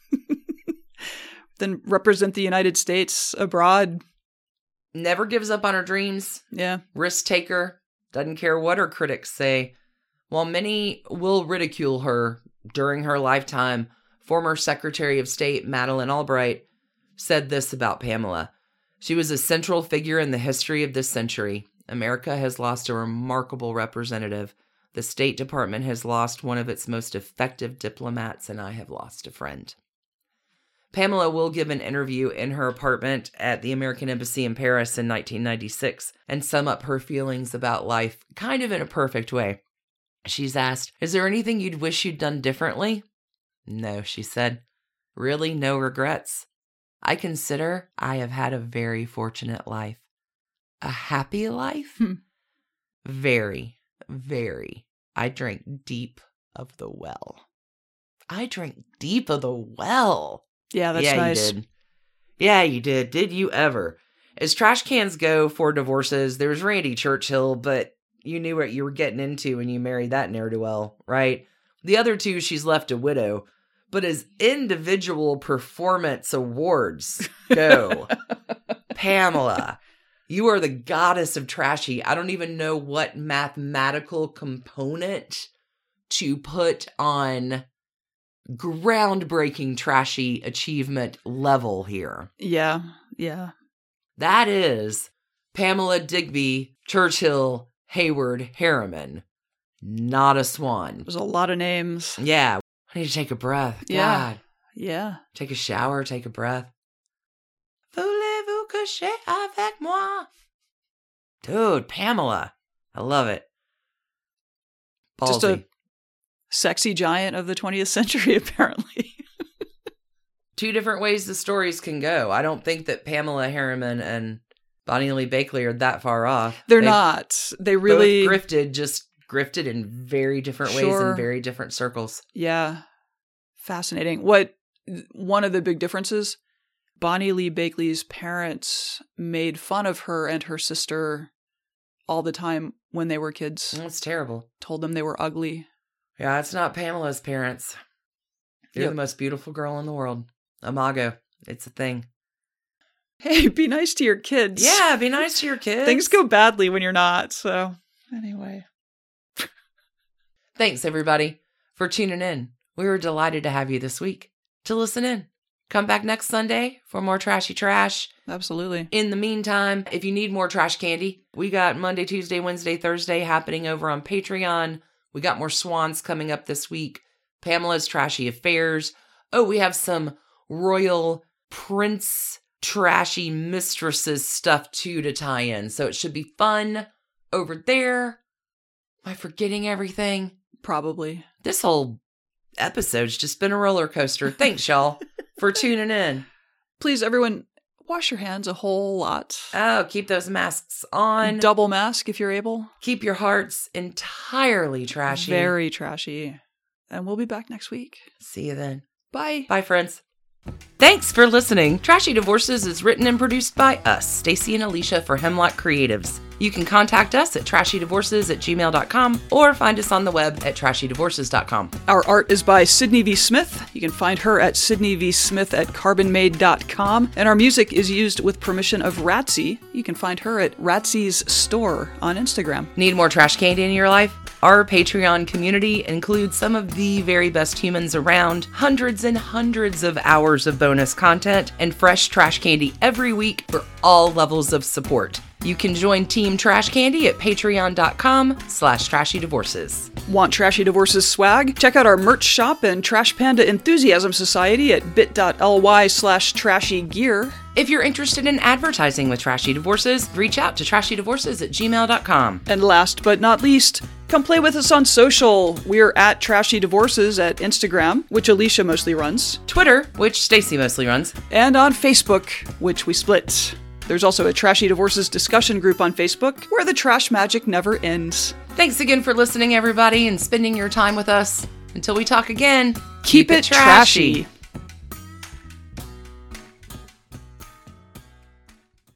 then represent the United States abroad. Never gives up on her dreams. Yeah. Risk taker, doesn't care what her critics say. While many will ridicule her during her lifetime, former Secretary of State Madeleine Albright said this about Pamela: "She was a central figure in the history of this century. America has lost a remarkable representative. The State Department has lost one of its most effective diplomats, and I have lost a friend." Pamela will give an interview in her apartment at the American Embassy in Paris in nineteen ninety-six and sum up her feelings about life kind of in a perfect way. She's asked, "Is there anything you'd wish you'd done differently?" "No," she said. "Really, no regrets. I consider I have had a very fortunate life." A happy life? Hmm. Very, very. I drank deep of the well. I drank deep of the well. Yeah, that's yeah, nice. you did. Yeah, you did. Did you ever? As trash cans go for divorces, there's Randy Churchill, but you knew what you were getting into when you married that ne'er-do-well, right? The other two, she's left a widow. But as individual performance awards go, Pamela, you are the goddess of trashy. I don't even know what mathematical component to put on groundbreaking trashy achievement level here. Yeah, yeah. That is Pamela Digby Churchill Hayward Harriman, not a swan. There's a lot of names. Yeah. I need to take a breath. God. Yeah. Yeah. Take a shower, take a breath. Voulez-vous coucher avec moi? Dude, Pamela. I love it. Ballsy. Just a sexy giant of the twentieth century, apparently. Two different ways the stories can go. I don't think that Pamela Harriman and Bonnie Lee Bakley are that far off. They're They not. They really both grifted, just grifted in very different ways Sure. in very different circles. Yeah. Fascinating. What one of the big differences, Bonnie Lee Bakley's parents made fun of her and her sister all the time when they were kids. That's terrible. Told them they were ugly. Yeah, it's not Pamela's parents. You're Yep. the most beautiful girl in the world. Imago. It's a thing. Hey, be nice to your kids. Yeah, be nice to your kids. Things go badly when you're not. So, anyway. Thanks, everybody, for tuning in. We were delighted to have you this week to listen in. Come back next Sunday for more Trashy Trash. Absolutely. In the meantime, if you need more trash candy, we got Monday, Tuesday, Wednesday, Thursday happening over on Patreon. We got more swans coming up this week. Pamela's Trashy Affairs. Oh, we have some royal prince trashy mistresses stuff too to tie in. So it should be fun over there. Am I forgetting everything? Probably. This whole episode's just been a roller coaster. Thanks, y'all, for tuning in. Please, everyone, wash your hands a whole lot. Oh, keep those masks on. Double mask if you're able. Keep your hearts entirely trashy. Very trashy. And we'll be back next week. See you then. Bye. Bye, friends. Thanks for listening. Trashy Divorces is written and produced by us, Stacy and Alicia for Hemlock Creatives. You can contact us at trashydivorces at gmail dot com or find us on the web at trashy divorces dot com. Our art is by Sydney V. Smith. You can find her at sydney v smith at carbon made dot com. And our music is used with permission of Ratsy. You can find her at Ratsy's store on Instagram. Need more trash candy in your life? Our Patreon community includes some of the very best humans around, hundreds and hundreds of hours of bonus content, and fresh trash candy every week for all levels of support. You can join Team Trash Candy at patreon dot com slash trashy divorces. Want Trashy Divorces swag? Check out our merch shop and Trash Panda Enthusiasm Society at bit.ly slash trashy gear. If you're interested in advertising with Trashy Divorces, reach out to trashy divorces at gmail dot com. And last but not least, come play with us on social. We're at Trashy Divorces at Instagram, which Alicia mostly runs, Twitter, which Stacy mostly runs, and on Facebook, which we split. There's also a Trashy Divorces discussion group on Facebook where the trash magic never ends. Thanks again for listening, everybody, and spending your time with us. Until we talk again, Keep it trashy.